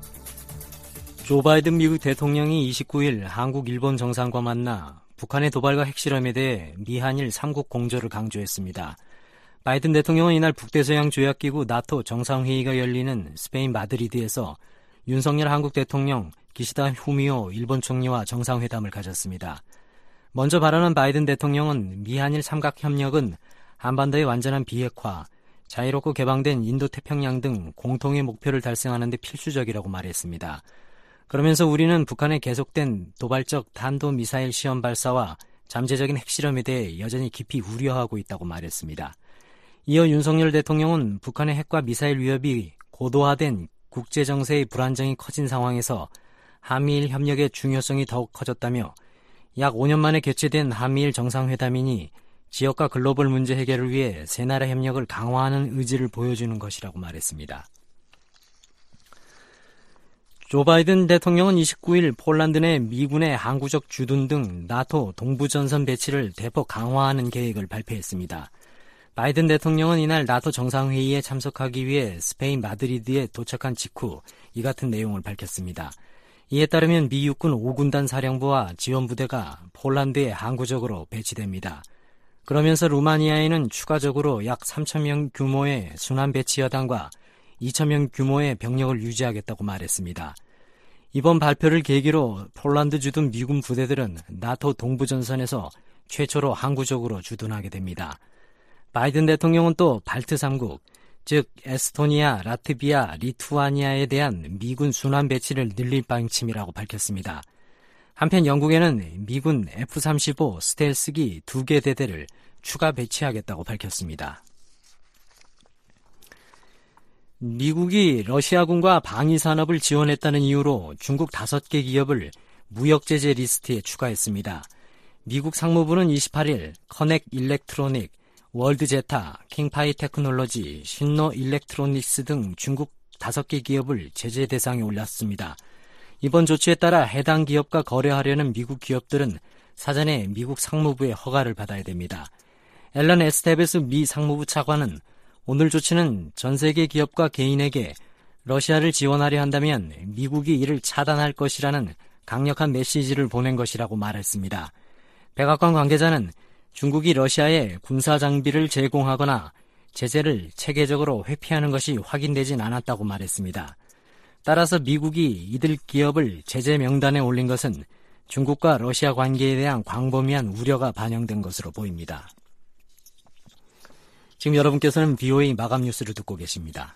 조 바이든 미국 대통령이 이십구일 한국, 일본 정상과 만나 북한의 도발과 핵실험에 대해 미한일 삼국 공조를 강조했습니다. 바이든 대통령은 이날 북대서양 조약기구 나토 정상회의가 열리는 스페인 마드리드에서 윤석열 한국 대통령, 기시다 후미오 일본 총리와 정상회담을 가졌습니다. 먼저 발언한 바이든 대통령은 미한일 삼각협력은 한반도의 완전한 비핵화, 자유롭고 개방된 인도태평양 등 공통의 목표를 달성하는 데 필수적이라고 말했습니다. 그러면서 우리는 북한의 계속된 도발적 탄도미사일 시험 발사와 잠재적인 핵실험에 대해 여전히 깊이 우려하고 있다고 말했습니다. 이어 윤석열 대통령은 북한의 핵과 미사일 위협이 고도화된 국제정세의 불안정이 커진 상황에서 한미일 협력의 중요성이 더욱 커졌다며 약 오 년 만에 개최된 한미일 정상회담이니 지역과 글로벌 문제 해결을 위해 세 나라 협력을 강화하는 의지를 보여주는 것이라고 말했습니다. 조 바이든 대통령은 이십구일 폴란드 내 미군의 항구적 주둔 등 나토 동부전선 배치를 대폭 강화하는 계획을 발표했습니다. 바이든 대통령은 이날 나토 정상회의에 참석하기 위해 스페인 마드리드에 도착한 직후 이 같은 내용을 밝혔습니다. 이에 따르면 미 육군 오 군단 사령부와 지원부대가 폴란드에 항구적으로 배치됩니다. 그러면서 루마니아에는 추가적으로 약 삼천 명 규모의 순환 배치 여단과 이천 명 규모의 병력을 유지하겠다고 말했습니다. 이번 발표를 계기로 폴란드 주둔 미군 부대들은 나토 동부전선에서 최초로 항구적으로 주둔하게 됩니다. 바이든 대통령은 또 발트 삼 국, 즉 에스토니아, 라트비아, 리투아니아에 대한 미군 순환 배치를 늘릴 방침이라고 밝혔습니다. 한편 영국에는 미군 에프 삼십오 스텔스기 두 개 대대를 추가 배치하겠다고 밝혔습니다. 미국이 러시아군과 방위산업을 지원했다는 이유로 중국 다섯 개 기업을 무역제재 리스트에 추가했습니다. 미국 상무부는 이십팔 일 커넥 일렉트로닉, 월드제타, 킹파이 테크놀로지, 신노 일렉트로닉스 등 중국 다섯 개 기업을 제재 대상에 올렸습니다. 이번 조치에 따라 해당 기업과 거래하려는 미국 기업들은 사전에 미국 상무부의 허가를 받아야 됩니다. 앨런 에스테베스 미 상무부 차관은 오늘 조치는 전 세계 기업과 개인에게 러시아를 지원하려 한다면 미국이 이를 차단할 것이라는 강력한 메시지를 보낸 것이라고 말했습니다. 백악관 관계자는 중국이 러시아에 군사 장비를 제공하거나 제재를 체계적으로 회피하는 것이 확인되진 않았다고 말했습니다. 따라서 미국이 이들 기업을 제재 명단에 올린 것은 중국과 러시아 관계에 대한 광범위한 우려가 반영된 것으로 보입니다. 지금 여러분께서는 브이오에이 마감 뉴스를 듣고 계십니다.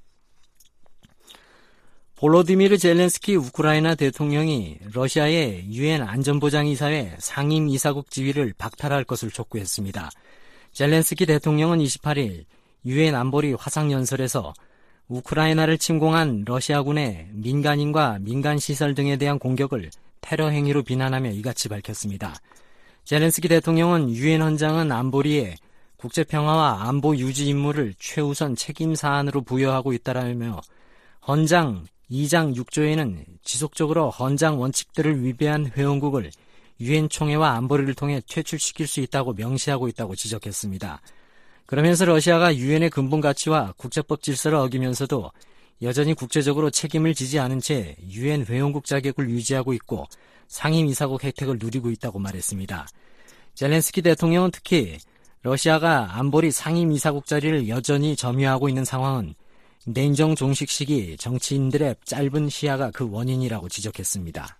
볼로디미르 젤렌스키 우크라이나 대통령이 러시아의 유엔 안전보장이사회 상임이사국 지위를 박탈할 것을 촉구했습니다. 젤렌스키 대통령은 이십팔 일 유엔 안보리 화상연설에서 우크라이나를 침공한 러시아군의 민간인과 민간시설 등에 대한 공격을 테러 행위로 비난하며 이같이 밝혔습니다. 젤렌스키 대통령은 유엔 헌장은 안보리에 국제평화와 안보 유지 임무를 최우선 책임 사안으로 부여하고 있다라며 헌장 이 장 육 조에는 지속적으로 헌장 원칙들을 위배한 회원국을 유엔 총회와 안보리를 통해 퇴출시킬 수 있다고 명시하고 있다고 지적했습니다. 그러면서 러시아가 유엔의 근본 가치와 국제법 질서를 어기면서도 여전히 국제적으로 책임을 지지 않은 채 유엔 회원국 자격을 유지하고 있고 상임이사국 혜택을 누리고 있다고 말했습니다. 젤렌스키 대통령은 특히 러시아가 안보리 상임이사국 자리를 여전히 점유하고 있는 상황은 냉정 종식 시기 정치인들의 짧은 시야가 그 원인이라고 지적했습니다.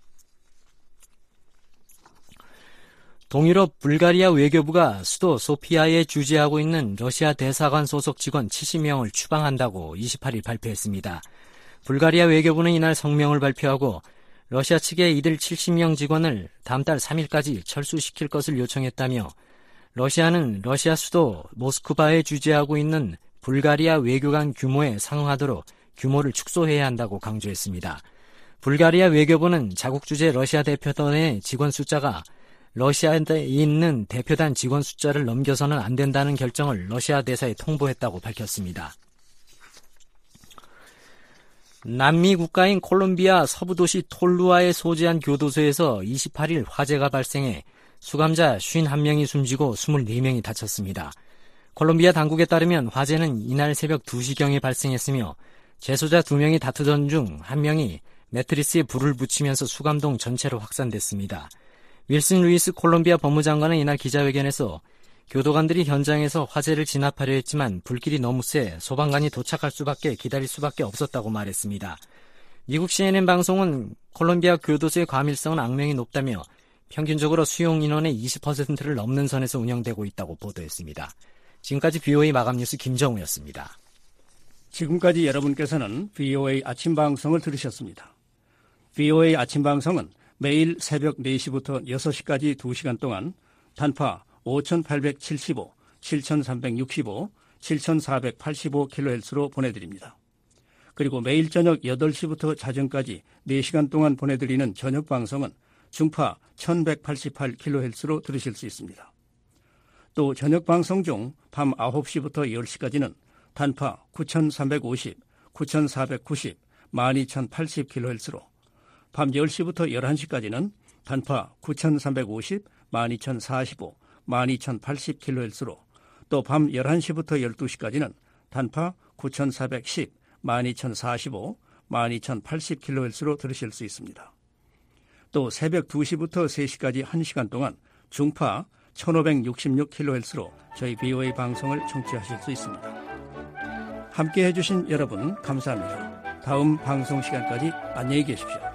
동유럽 불가리아 외교부가 수도 소피아에 주재하고 있는 러시아 대사관 소속 직원 칠십 명을 추방한다고 이십팔 일 발표했습니다. 불가리아 외교부는 이날 성명을 발표하고 러시아 측에 이들 칠십 명 직원을 다음 달 삼 일까지 철수시킬 것을 요청했다며 러시아는 러시아 수도 모스크바에 주재하고 있는 불가리아 외교관 규모에 상응하도록 규모를 축소해야 한다고 강조했습니다. 불가리아 외교부는 자국 주재 러시아 대표단의 직원 숫자가 러시아에 있는 대표단 직원 숫자를 넘겨서는 안 된다는 결정을 러시아 대사에 통보했다고 밝혔습니다. 남미 국가인 콜롬비아 서부 도시 톨루아에 소재한 교도소에서 이십팔 일 화재가 발생해 수감자 오십일 명이 숨지고 이십사 명이 다쳤습니다. 콜롬비아 당국에 따르면 화재는 이날 새벽 두 시경에 발생했으며 재소자 두 명이 다투던 중 한 명이 매트리스에 불을 붙이면서 수감동 전체로 확산됐습니다. 윌슨 루이스 콜롬비아 법무장관은 이날 기자회견에서 교도관들이 현장에서 화재를 진압하려 했지만 불길이 너무 세 소방관이 도착할 수밖에 기다릴 수밖에 없었다고 말했습니다. 미국 씨엔엔 방송은 콜롬비아 교도소의 과밀성은 악명이 높다며 평균적으로 수용 인원의 이십 퍼센트를 넘는 선에서 운영되고 있다고 보도했습니다. 지금까지 브이오에이 마감 뉴스 김정우였습니다. 지금까지 여러분께서는 브이오에이 아침 방송을 들으셨습니다. 브이오에이 아침 방송은 매일 새벽 네 시부터 여섯 시까지 두 시간 동안 단파 오천팔백칠십오, 칠천삼백육십오, 칠천사백팔십오 킬로헤르츠로 보내드립니다. 그리고 매일 저녁 여덟 시부터 자정까지 네 시간 동안 보내드리는 저녁 방송은 중파 천백팔십팔 킬로헤르츠로 들으실 수 있습니다. 또 저녁 방송 중 밤 아홉 시부터 열 시까지는 단파 구천삼백오십, 구천사백구십, 만 이천팔십 킬로헤르츠로 밤 열 시부터 열한 시까지는 단파 구천삼백오십, 만 이천사십오, 만 이천팔십 킬로헤르츠로 또 밤 열한 시부터 열두 시까지는 단파 구천사백십, 만 이천사십오, 만 이천팔십 킬로헤르츠로 들으실 수 있습니다. 또 새벽 두 시부터 세 시까지 한 시간 동안 중파 천오백육십육 킬로헤르츠로 저희 브이오에이 방송을 청취하실 수 있습니다. 함께해 주신 여러분 감사합니다. 다음 방송 시간까지 안녕히 계십시오.